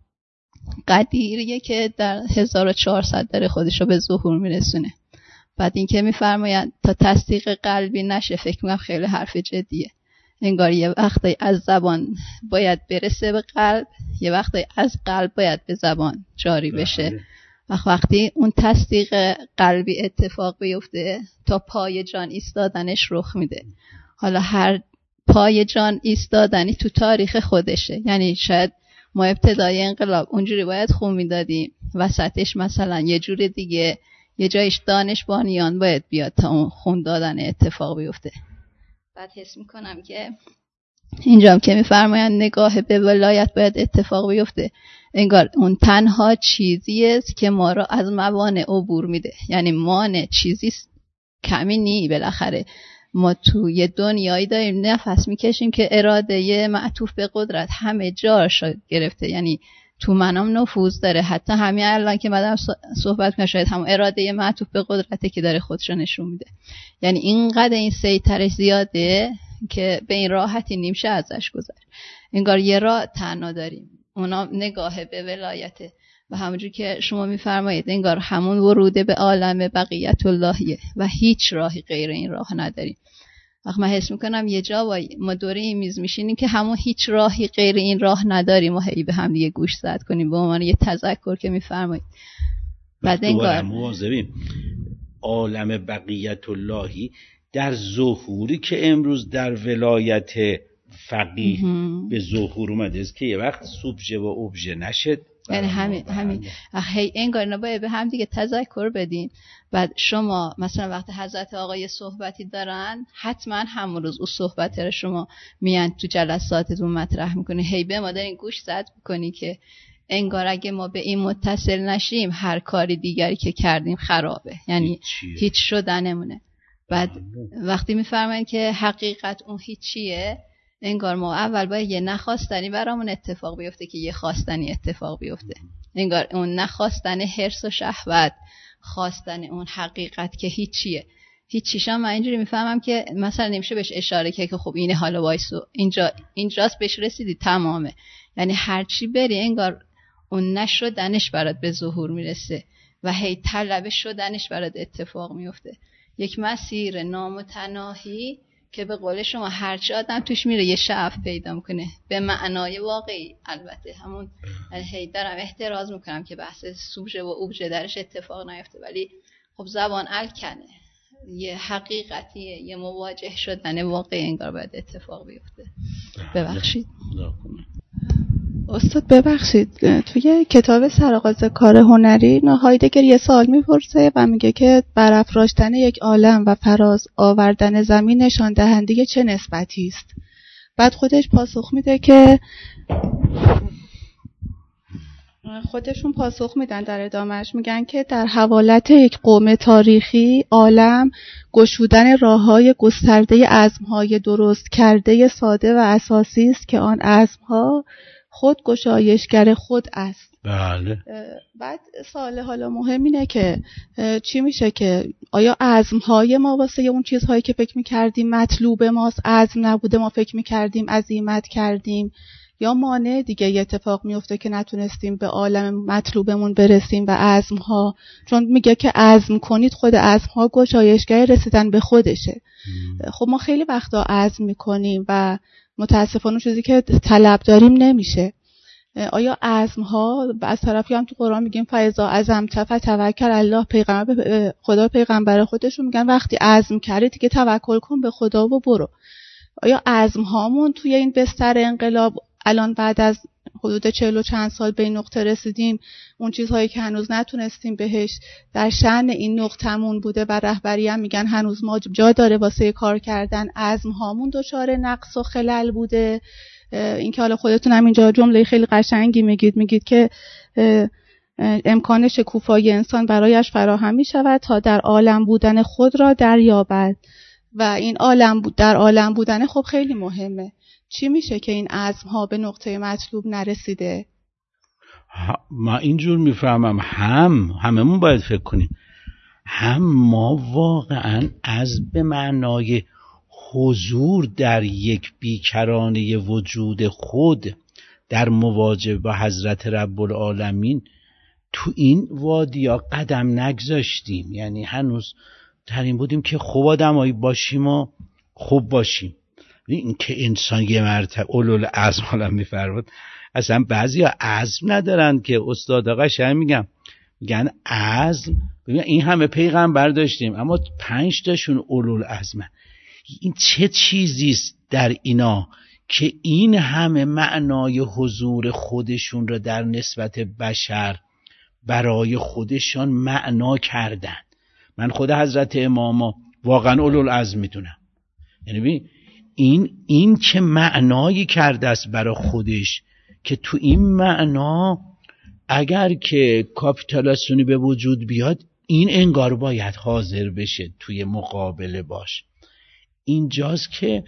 قدیریه که در هزار و چهارصد داره خودشو به ظهور میرسونه. بعد این که میفرمایند تا تصدیق قلبی نشه، فکر میکنم خیلی حرف جدیه. انگار یه وقتی از زبان باید برسه به قلب، یه وقتی از قلب باید به زبان جاری بشه. وقت وقتی اون تصدیق قلبی اتفاق بیفته تا پای جان ایستادنش رخ میده. حالا هر پای جان ایستادنی تو تاریخ خودشه، یعنی شاید ما ابتدای انقلاب اونجوری باید خون میدادیم، وسطش مثلا یه جور دیگه، یه جایش دانش بانیان باید بیاد تا اون خون دادن اتفاق بیفته. بعد حس میکنم که اینجام که میفرمایند نگاه به ولایت باید اتفاق بیفته، انگار اون تنها چیزی است که ما را از موانع عبور میده. یعنی مانع چیزی کمی نی، بالاخره ما تو یه دنیایی داریم نفس میکشیم که اراده معطوف به قدرت همه جا شد گرفته، یعنی تو منام نفوذ داره. حتی همین الان که مدام صحبت کنم شاید هم اراده معطوف به قدرته که داره خودشو نشون میده. یعنی اینقدر این سیطرش زیاده که به این راحتی نمیشه ازش گذشت. انگار یه راه تنها داریم، اونا نگاه به ولایته. و همونجور که شما میفرمایید انگار همون وروده به عالم بقیت اللهیه و هیچ راهی غیر این راه نداریم. وقت من حس میکنم یه جا ما دوره این میز میشینیم که همون هیچ راهی غیر این راه نداریم و هی به هم دیگه گوش زد کنیم به عنوان یه تذکر که میفرمایید. بعد انگار مواظبیم عالم بقیت اللهی در ظهوری که امروز در ولایت فقیه به ظهور اومده است که یه وقت سوبژه و ابژه نشد. یعنی همین همین هی انگار اینا باید به هم دیگه تذکر بدیم. بعد شما مثلا وقتی حضرت آقای صحبتی دارن حتما همون روز اون صحبت رو شما میان تو جلساتتون مطرح میکنی، هی به ما دارین گوش زد میکنی که انگار اگه ما به این متصل نشیم هر کاری دیگری که کردیم خرابه، یعنی هیچ شدنمونه. بعد وقتی میفرمایید که حقیقت اون هیچیه، انگار ما اول باید یه نخواستنی برامون اتفاق بیفته که یه خواستنی اتفاق بیفته. انگار اون نخواستن حرص و شهوت، خواستن اون حقیقت که هیچیه. هیچیش هم من اینجوری میفهمم که مثلا نمیشه بهش اشاره که خب اینه حالا وایسو اینجا اینجاست بهش رسیدی تمامه، یعنی هر چی بری انگار اون نشدنش برات به ظهور میرسه و هی طلب شدنش برات اتفاق میفته. یک مسیر نامتناهی که به قول شما هرچی آدم توش میره یه شعف پیدا میکنه به معنای واقعی. البته همون هی دارم احتراز میکنم که بحث سوژه و اوبژه درش اتفاق نیفته، ولی خب زبان الکنه، یه حقیقتیه، یه مواجه شدن واقعی انگار باید اتفاق بیفته. ببخشید استاد ببخشید، توی کتاب سرآغاز کار هنری هایدگر یه سوال میپرسه و میگه که برافراشتن یک عالم و فراز آوردن زمین نشان دهنده چه نسبتی است؟ بعد خودش پاسخ میده که خودشون پاسخ میدن در ادامهش، میگن که در حوالت یک قوم تاریخی عالم گشودن راههای گسترده عزمهای درست کرده ساده و اساسی است که آن عزمها خود گشایشگر خود است. بله. بعد سوال حالا مهم اینه که چی میشه که آیا عزمهای ما واسه اون چیزهایی که فکر میکردیم مطلوب ماست عزم نبوده، ما فکر میکردیم عزیمت کردیم، یا مانع دیگه یه اتفاق میفته که نتونستیم به عالم مطلوبمون برسیم و عزمها، چون میگه که عزم کنید خود عزمها گشایشگر رسیدن به خودشه. خب ما خیلی وقتا عزم میکنیم و متاسفانه چیزی که طلب داریم نمیشه. آیا عزمها از طرفی هم تو قرآن میگیم فاذا عزمت فتوکل الله، پیغمبر خدا پیغمبر خودشون میگن وقتی عزم کردی دیگه توکل کن به خدا و برو. آیا عزمهامون توی این بستر انقلاب الان بعد از حدود چهل و چند سال به این نقطه رسیدیم، اون چیزهایی که هنوز نتونستیم بهش در شأن این نقطمون بوده و رهبری هم میگن هنوز ما جا داره واسه کار کردن، عزمهامون دچار نقص و خلل بوده؟ این که حالا خودتون هم اینجا جمله خیلی قشنگی میگید، میگید که امکان شکوفایی انسان برایش فراهم میشود تا در عالم بودن خود را دریابد و این عالم در عالم بودن خب خیلی مهمه. چی میشه که این عزم‌ها به نقطه مطلوب نرسیده؟ ما اینجور میفهمم هم هممون باید فکر کنیم، هم ما واقعا از به معنای حضور در یک بیکرانه وجود خود در مواجهه با حضرت رب العالمین تو این وادیا قدم نگذاشتیم. یعنی هنوز در این بودیم که خوب آدمایی باشیم و خوب باشیم. این که انسان یه مرتبه اولول عزم حالا میفرماد، اصلا بعضی ها عزم ندارن که استاد آقا شاید میگم میگن عزم، ببین این همه پیغمبر داشتیم اما پنج تاشون اولول عزمه. این چه چیزیست در اینا که این همه معنای حضور خودشون را در نسبت بشر برای خودشان معنا کردن؟ من خود حضرت اماما واقعا اولول عزم میدونم. یعنی ببین این این چه معنایی کرده است برای خودش که تو این معنا اگر که کاپیتولاسیونی به وجود بیاد این انگار باید حاضر بشه توی مقابله باش. اینجاست که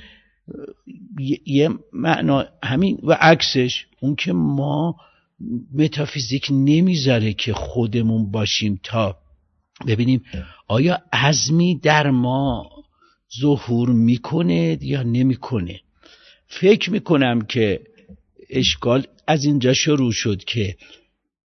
یه معنا همین و عکسش اون که ما متافیزیک نمیذاره که خودمون باشیم تا ببینیم آیا عزمی در ما ظهور میکنه یا نمیکنه. فکر میکنم که اشکال از اینجا شروع شد که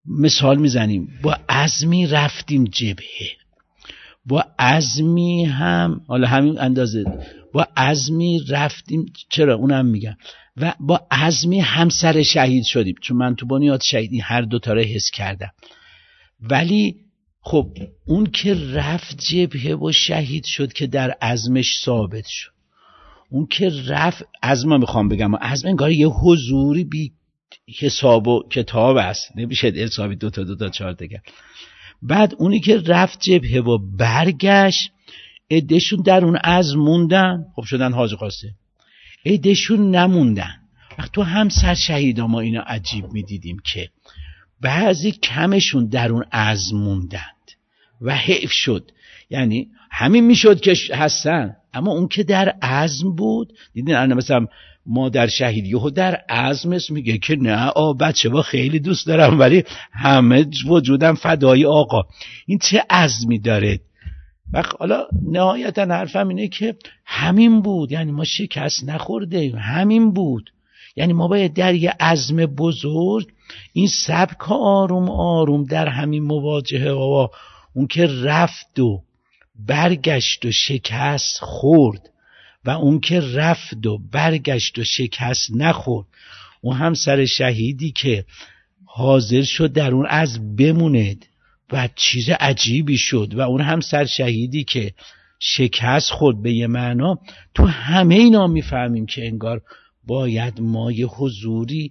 مثال میزنیم، با عزمی رفتیم جبهه، با عزمی هم حالا همین اندازه با عزمی رفتیم، چرا اونم میگم، و با عزمی همسر شهید شدیم، چون من تو بنیاد شهیدی هر دو تا رو حس کردم. ولی خب اون که رفت جبهه و شهید شد که در عزمش ثابت شد، اون که رفت عزم میخوام بگم، عزم انگار یه حضوری بی حساب و کتاب است، نمیشه حسابی دو تا دو تا چهار تا. بعد اونی که رفت جبهه و برگشت، عده‌شون در اون عزم موندن، خب شدن حاج قاسم، عده‌شون نموندن. وقت تو همسر شهیدا ما اینا عجیب میدیدیم که بعضی کمشون در اون عزم موندند و حیف شد، یعنی همین میشد که هستن، اما اون که در عزم بود، دیدین الان مثلا مادر شهید یهو در عزمش میگه که نه آ بچه با خیلی دوست دارم ولی همه وجودم فدای آقا. این چه عزمی داره؟ و حالا نهایتا حرفم اینه که همین بود، یعنی ما شکست نخورده، همین بود. یعنی ما باید در یه عزم بزرگ این سبک آروم آروم در همین مواجهه و اون که رفت و برگشت و شکست خورد و اون که رفت و برگشت و شکست نخورد، اون همسر شهیدی که حاضر شد در اون عزم بموند و چیز عجیبی شد، و اون همسر شهیدی که شکست خورد، به یه معنا تو همه اینا میفهمیم که انگار باید ما یه حضوری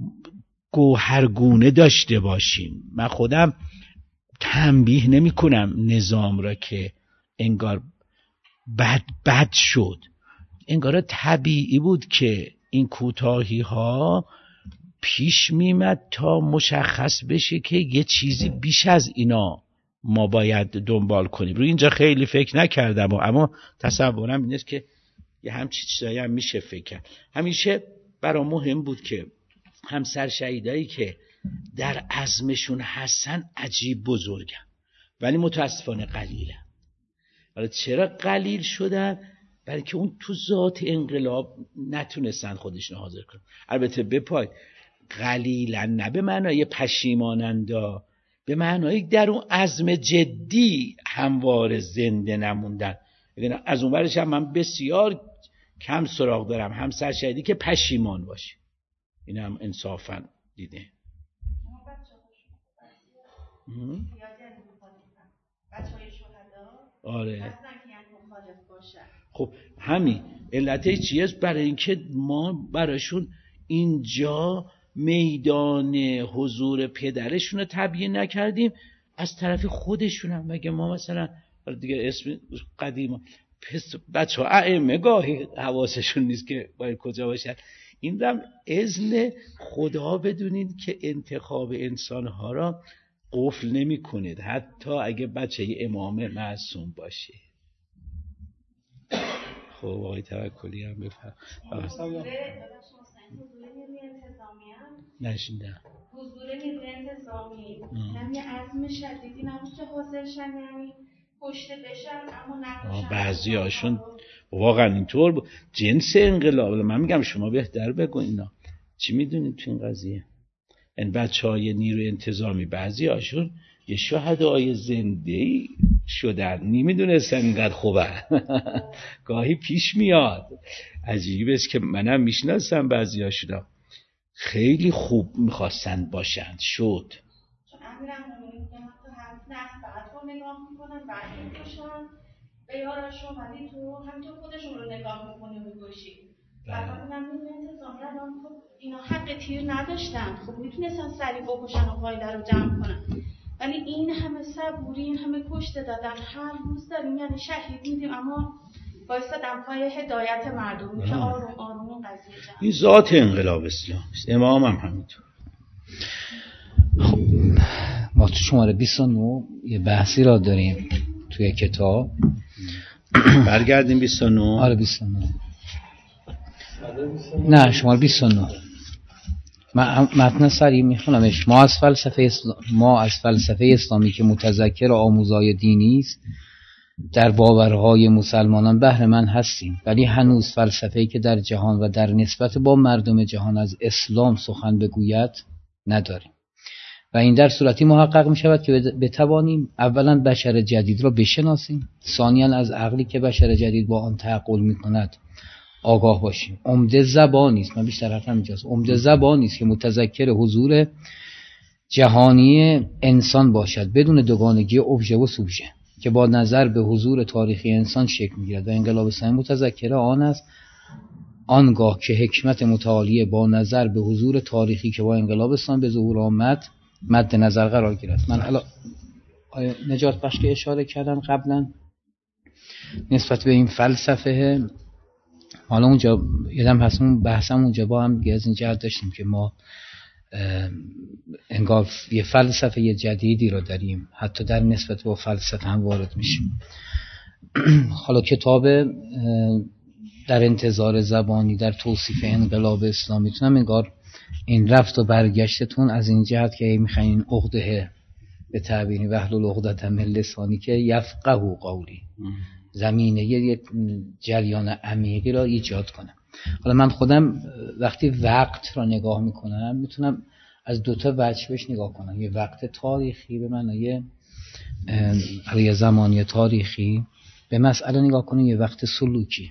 گوهرگونه داشته باشیم. من خودم تنبیه نمی کنم نظام را که انگار بد بد شد، انگار طبیعی بود که این کوتاهی ها پیش میمد تا مشخص بشه که یه چیزی بیش از اینا ما باید دنبال کنیم. روی اینجا خیلی فکر نکردم، اما تصورم اینه که یه همچی چیزایی هم میشه فکر کرد. همیشه برای مهم بود که همسر شهیدایی که در عزمشون هستن عجیب بزرگن، ولی متاسفانه قلیلن. حالا چرا قلیل شدن؟ برای که اون تو ذات انقلاب نتونستن خودشون حاضر کنن. البته بپای قلیلن نه به معنای پشیمانندا، به معنای در اون عزم جدی هموار زنده نموندن. از اون ورش هم من بسیار کم سراغ دارم همسر شهیدی که پشیمان باشه، این هم انصافا دیده. آره خب همین علته چیه؟ برای اینکه ما براشون اینجا میدان حضور پدرشون رو تبیین نکردیم، از طرف خودشون هم مگه ما مثلا دیگه اسم قدیم بچه ها ائمه گاهی حواسشون نیست که باید کجا باشن. این هم اذن خدا بدونید که انتخاب انسانها را قفل نمی کنید، حتی اگه بچه ی امام معصوم باشه. خب آقای توکلی هم بفرم. نشیندم. حضور نیروی انتظامی هم یه عزم شدیدی نبود که حاضر شن یعنی پشت بشن اما نکشن. بعضی هاشون واقعا اینطور بود. جنس انقلاب، من میگم شما بهتر بگو اینا چی میدونید تو این قضیه. این بچه های نیروی انتظامی بعضی هاشون یه شهدای زنده‌ای شدن، نمیدونستن اینقدر خوبه. گاهی پیش میاد عجیبه است که منم میشناسم بعضی هاشون خیلی خوب میخواستن باشند شد. چون امیرم نمیدونم تو هم نفت بعد رو نگاه میکنن بعد میکشن به یارشون، ولی تو هم تو خودشون رو نگاه میکنی میگوشی. بعد اونم نیروی انتظامی الان خب اینا حق تیر نداشتن، خب میتونستن سریع بکشن و قاعده رو جمع کنن، ولی این همه صبوری، این همه کشته دادن، هر روز داریم یعنی شهید میدیم، اما بایستدم پای هدایت مردم که آروم آروم این قضیه جمع. این ذات انقلاب اسلام است. امام هم همینطور. خب ما تو شماره بیست و نه یه بحثی را داریم توی کتاب. برگردیم بیست و نه. آره بیست و نه. نه شماره بیست و نه. من متن سریع میخونمش. ما از فلسفه اسلام ما از فلسفه اسلامی که متذکر آموزهای دینی است در باورهای مسلمانان بهره مند هستیم، ولی هنوز فلسفه‌ای که در جهان و در نسبت با مردم جهان از اسلام سخن بگوید نداریم. و این در صورتی محقق می شود که بتوانیم اولا بشر جدید را بشناسیم، ثانیاً از عقلی که بشر جدید با آن تعقل می کند آگاه باشیم. عمده زبانی است، من بیشتر حرفم اینجاست، عمده زبانی است که متذکر حضور جهانی انسان باشد بدون دوگانگی ابژه و سوژه، که با نظر به حضور تاریخی انسان شکل می‌گیرد و انقلاب اسلامی متذکر آن است. آنگاه که حکمت متعالیه با نظر به حضور تاریخی که با انقلاب اسلامی به ظهور آمد مد نظر قرار گیرد. من الان نجات بخش که اشاره کردم قبلا نسبت به این فلسفه، حالا اونجا یادم هست اون بحثم اونجا با هم از این جهت داشتیم که ما انگار یه فلسفه یه جدیدی رو داریم، حتی در نسبت با فلسفه هم وارد میشیم. حالا کتاب در انتظار زبانی در توصیف انقلاب اسلامی تونم انگار این رفت و برگشتتون از این جهت که میخواین این عقده به تعبیری وحلل عقدة من لسانی که یفقهوا قولی زمینه یه جریان عمیقی را ایجاد کنم. حالا من خودم وقتی وقت را نگاه میکنم میتونم از دوتا وجه بهش نگاه کنم، یه وقت تاریخی به معنای علیه زمانی تاریخی به مسئله نگاه کنم، یه وقت سلوکی.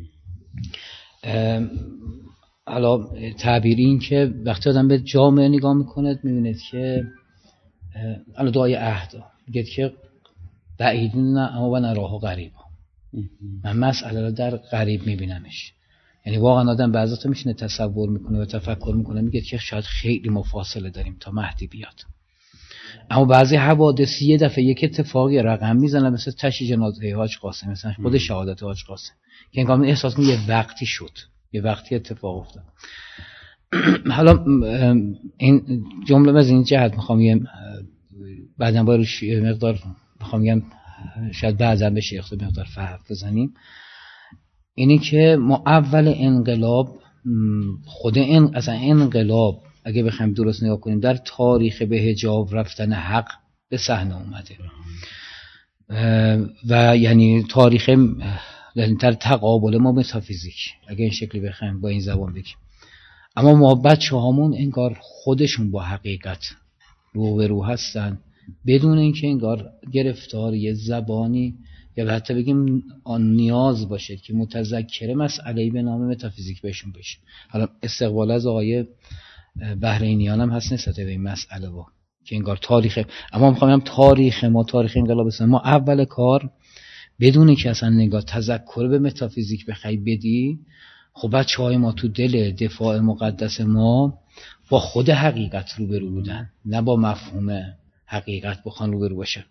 حالا تعبیر این که وقتی آدم به جامعه نگاه میکنه میبینید که حالا دعای عهد میگه که بعیدین نه اما و نراه قریب، من مسئله رو در قریب میبینمش. یعنی واقعا آدم بعضی وقتا میشینه تصور میکنه و تفکر میکنه میگه که شاید خیلی ما فاصله داریم تا مهدی بیاد، اما بعضی حوادث یه دفعه یک اتفاقی رقم میزنه، مثل تشییع جنازه حاج قاسم، مثلا خود شهادت حاج قاسم که انگار احساس میکنه یه وقتی شد، یه وقتی اتفاق افتاد. حالا این جمله از این جهت میخوام یه بعداً با روش یه مقدار میخوام بگم شاید بعضا بشه یه مقدار فرق بزنیم، اینی که ما اول انقلاب خود این اصلا انقلاب اگه بخوایم درست نگاه کنیم در تاریخ به حجاب رفتن حق به صحنه اومده و یعنی تاریخ در تقابل ما متافیزیک اگه این شکلی بخوایم با این زبان بگیم، اما ما بچه هامون انگار خودشون با حقیقت رو به رو هستن بدون اینکه انگار گرفتار یه زبانی یا حتی بگیم آن نیاز باشه که متذکر مسئله‌ای به نام متافیزیک بهشون بشه. حالا استقبال از آقای بحرینیان هم هست نسبت به این مسئله با که انگار تاریخ، اما میخوام بگم تاریخ ما تاریخ انقلاب اسلامی ما اول کار بدون اینکه اصلا نگاه تذکر به متافیزیک بخوای بدی، خب بچه‌های ما تو دل دفاع مقدس ما با خود حقیقت روبرو بودن، نه با مفهوم حقیقت بخوان روبرو باشه.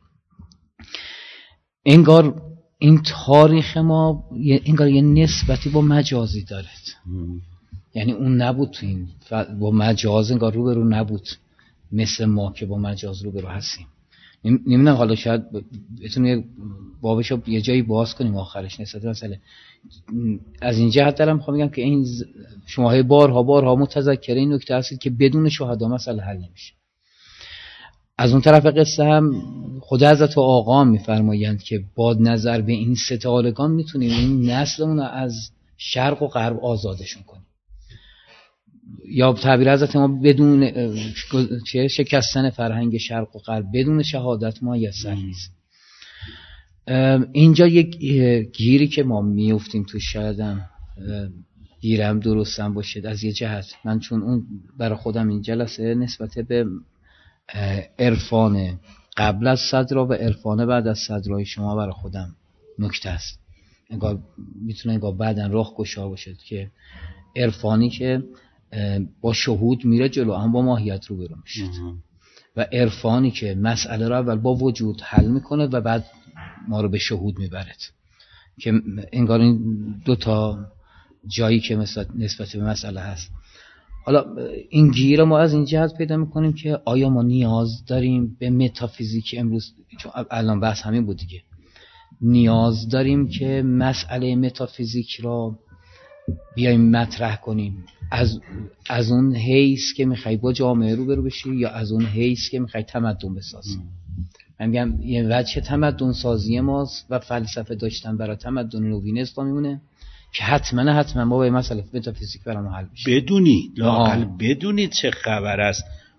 انگار این تاریخ ما انگار یه نسبتی با مجازی داره، یعنی اون نبود تو این با مجاز انگار روبرو نبود مثل ما که با مجاز روبرو هستیم. نمیدونم حالا شاید بتونیم بابشو یه جایی باز کنیم آخرش نسبت مسئله از این جهت دارم میخوام بگم که این شماهای بارها بارها متذکر این نکته هستید که بدون شهدا مسئله حل نمیشه. از اون طرف قصه هم خدا حضرت آقا میفرمایند که با نظر به این ستارگان میتونیم این نسلمون رو از شرق و غرب آزادشون کنیم، یا تعبیر حضرت ما بدون چه شکستن فرهنگ شرق و غرب بدون شهادت ما یسر نیست. اینجا یک گیری که ما میفتیم تو شایدم گیرم درستم باشه از یه جهت، من چون اون برای خودم این جلسه نسبت به عرفان قبل از صدرا و عرفان بعد از صدرای شما برای خودم نکته است، انگار میتونه انگار بعداً راه گشا باشه که عرفانی که با شهود میره جلو هم با ماهیت رو برو میشه و عرفانی که مسئله رو اول با وجود حل میکنه و بعد ما رو به شهود میبرد، که انگار این دوتا جایی که نسبت به مسئله هست. حالا این گیر ما از این جهت پیدا میکنیم که آیا ما نیاز داریم به متافیزیک امروز، چون الان بحث همین بود دیگه، نیاز داریم که مسئله متافیزیک را بیایم مطرح کنیم از از اون حیث که میخوای با جامعه رو برو بشی یا از اون حیث که میخوای تمدن بسازی. من میگم یه وجه تمدن سازی ماست و فلسفه داشتن برای تمدن نوین اسلامی مونه که حتما حتما ما با این مسئله متافیزیک برام حل بشه. بدونی لااقل بدونی چه خبر است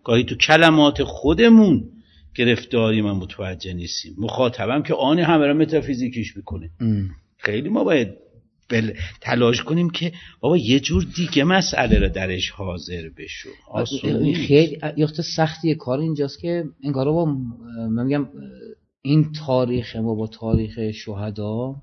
گاهی تو کلمات خودمون گرفتاری من متوجه نیستیم. مخاطبم که آن همه را متافیزیکیش میکنه. خیلی ما باید بل... تلاش کنیم که بابا یه جور دیگه مسئله را درش حاضر بشو. خیلی یخت سختی کار اینجاست که انگار با من میگم این تاریخ ما با تاریخ شهدا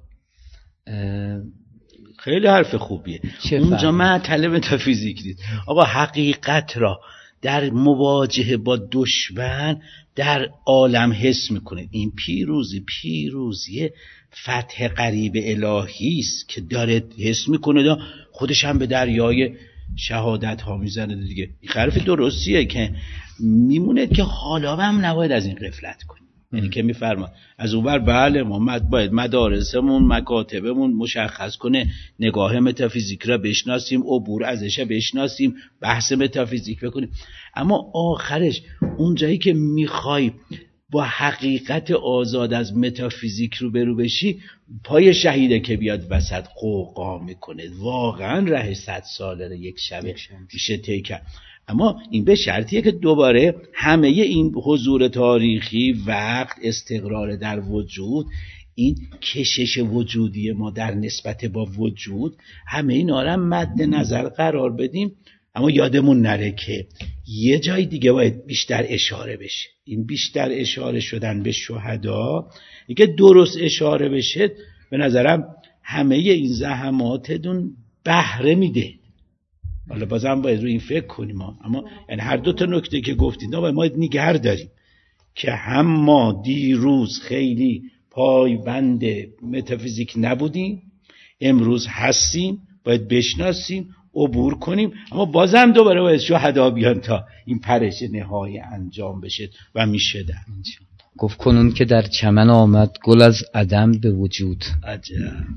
خیلی حرف خوبیه. اونجا معطل متافیزیک دید. آقا حقیقت را در مواجهه با دشمن در عالم حس میکنه. این پیروزی پیروزی فتح قریب الهی است که داره حس میکنه، خودش هم به دریای شهادت ها میزنه دیگه. این حرف درستیه که میمونه که حالا هم نباید از این غفلت کنیم. یعنی که میفرما از اون بر بله ما باید مدارسمون مکاتبمون مشخص کنه نگاه متافیزیک را بشناسیم، عبور ازش بشناسیم، بحث متافیزیک بکنیم، اما آخرش اون جایی که میخوای با حقیقت آزاد از متافیزیک رو برو بشی، پای شهیده که بیاد وسط قوقا میکنه. واقعا ره صد ساله رو یک شبه میشه طی کرد. اما این به شرطیه که دوباره همه این حضور تاریخی، وقت، استقرار در وجود، این کشش وجودی ما در نسبت با وجود، همه اینا رو مد نظر قرار بدیم. اما یادمون نره که یه جای دیگه باید بیشتر اشاره بشه. این بیشتر اشاره شدن به شهدا، اینکه درست اشاره بشه، به نظرم همه این زحماتتون بهره میده. حالا بازم باید رو این فکر کنیم ها. اما یعنی هر دو تا نکته که گفتید ما باید نگه داریم که هم ما دیروز خیلی پایبند متافیزیک نبودیم، امروز هستیم، باید بشناسیم، عبور کنیم، اما بازم دوباره باید شهدا بیان تا این پرش نهایی انجام بشه و میشه در گفت کنون که در چمن آمد گل از عدم به وجود. عجب.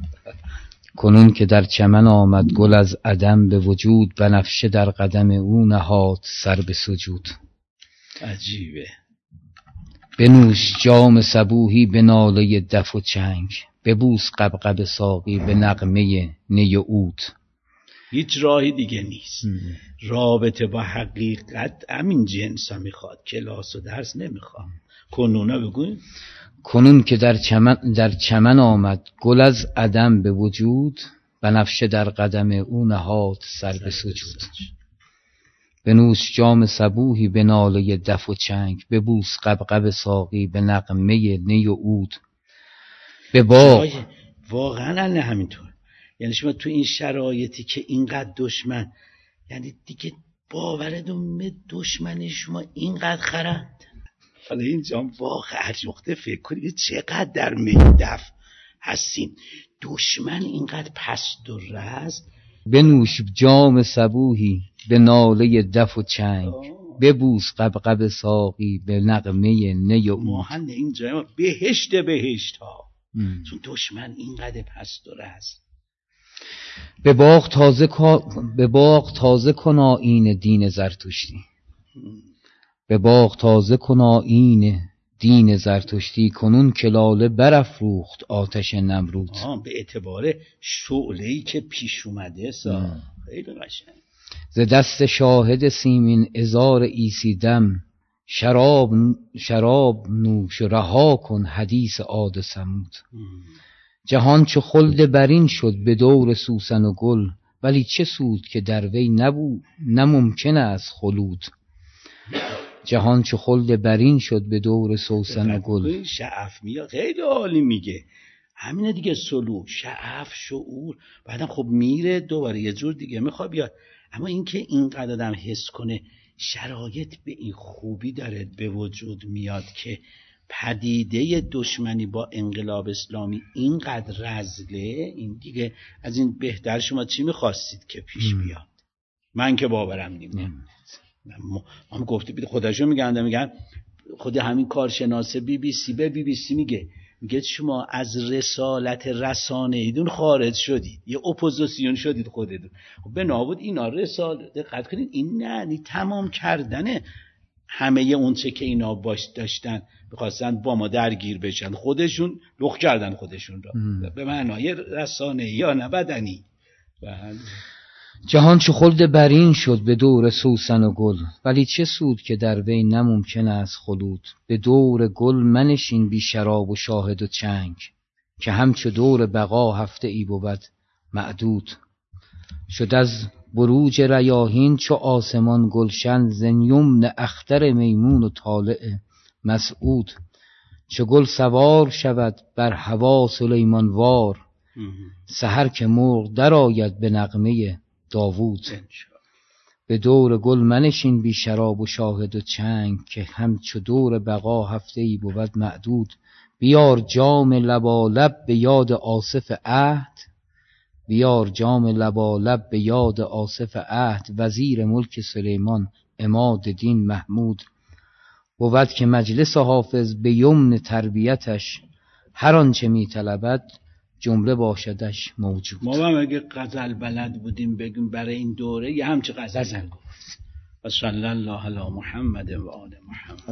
کنون که در چمن آمد گل از عدم به وجود، بنفشه در قدم او نهاد سر به سجود. عجیبه. بنوش جام صبوحی به ناله دف و چنگ، ببوس قبقب ساقی به نغمه نی و عود. هیچ راهی دیگه نیست. ام. رابطه با حقیقت همین جنس ها میخواد، کلاس و درس نمیخواد. کنونا بگوین. کنون که در چمن, در چمن آمد گل از عدم به وجود، بنفشه در قدم او نهاد سر به سجود. بنوش جام صبوحی به ناله دف و چنگ، ببوس قبقب ساقی به نغمه نی و عود. به باغ واقعا همینطور. یعنی شما تو این شرایطی که اینقدر دشمن، یعنی دیگه باورتون به دشمن شما اینقدر خرند. حالا اینجا واقعا نقطه فکر کنید چقدر در میدف هستیم. دشمن اینقدر پست و رز. بنوش جام صبوحی به ناله دف و چنگ، ببوس قبقب ساقی به نغمه نی و عود. ماهن اینجا بهشت بهشت ها. چون دشمن اینقدر پست و رز. به باغ تازه به باغ تازه کن آیین دین زرتشتی. به باغ تازه کن آیین دین زرتشتی، کنون که لاله برافروخت آتش نمرود. آه به اعتبار شعله‌ای که پیش اومده سا خیلی قشنگ. ز دست شاهد سیمین عذار عیسی دم، شراب شراب نوش و رها کن حدیث عاد و ثمود. جهان چو خلد برین شد به دور سوسن و گل، ولی چه سود که در وی نبود نممکن است خلود. جهان چو خلد برین شد به دور سوسن و گل. شعف میاد خیلی عالی میگه همینه دیگه، سلوک، شعف، شعور، بعدم خب میره دوباره یه جور دیگه میخواد بیاد. اما اینکه اینقدر آدم حس کنه شرایط به این خوبی داره به وجود میاد که پدیده دشمنی با انقلاب اسلامی اینقدر رذله، این دیگه از این بهتر شما چی میخواستید که پیش بیاد؟ من که باورم نمیاد. ما هم گفته بید خودشون میگن میگن خود همین کارشناس بی بی سی به بی بی سی میگه میگه شما از رسالت رسانه ایدون خارج شدید، یه اپوزیسیون شدید خودتون. خب به نابود اینا رساله، دقت کنید این نه تمام کردنه همه اون چه که اینا باش داشتن بخواستن با ما درگیر بشن، خودشون لخ کردن خودشون را ام. به معنای رسانه یا نه بدنی. جهان چو خلد برین شد به دور سوسن و گل، ولی چه سود که در وی نممکن است خلود. به دور گل منشین بی شراب و شاهد و چنگ، که همچو دور بقا هفته ای بود معدود. شد از بروج ریاحین چو آسمان گلشن، ز یمن اختر میمون و طالع مسعود. چو گل سوار شود بر هوا سلیمان وار، سحر که مرغ در آید به نغمه داوود. به دور گل منشین بی شراب و شاهد و چنگ، که همچو دور بقا هفته ای بود معدود. بیار جام لبالب به یاد آصف عهد، بیار جام لبالب به یاد آصف عهد. وزیر ملک سلیمان عماد دین محمود، بود که مجلس حافظ به یمن تربیتش، هر آنچه می طلبد جمله باشدش موجود. ما هم اگه غزل بلد بودیم بگیم برای این دوره یه همچه غزل گفت. و صلی الله علی محمد و آل محمد.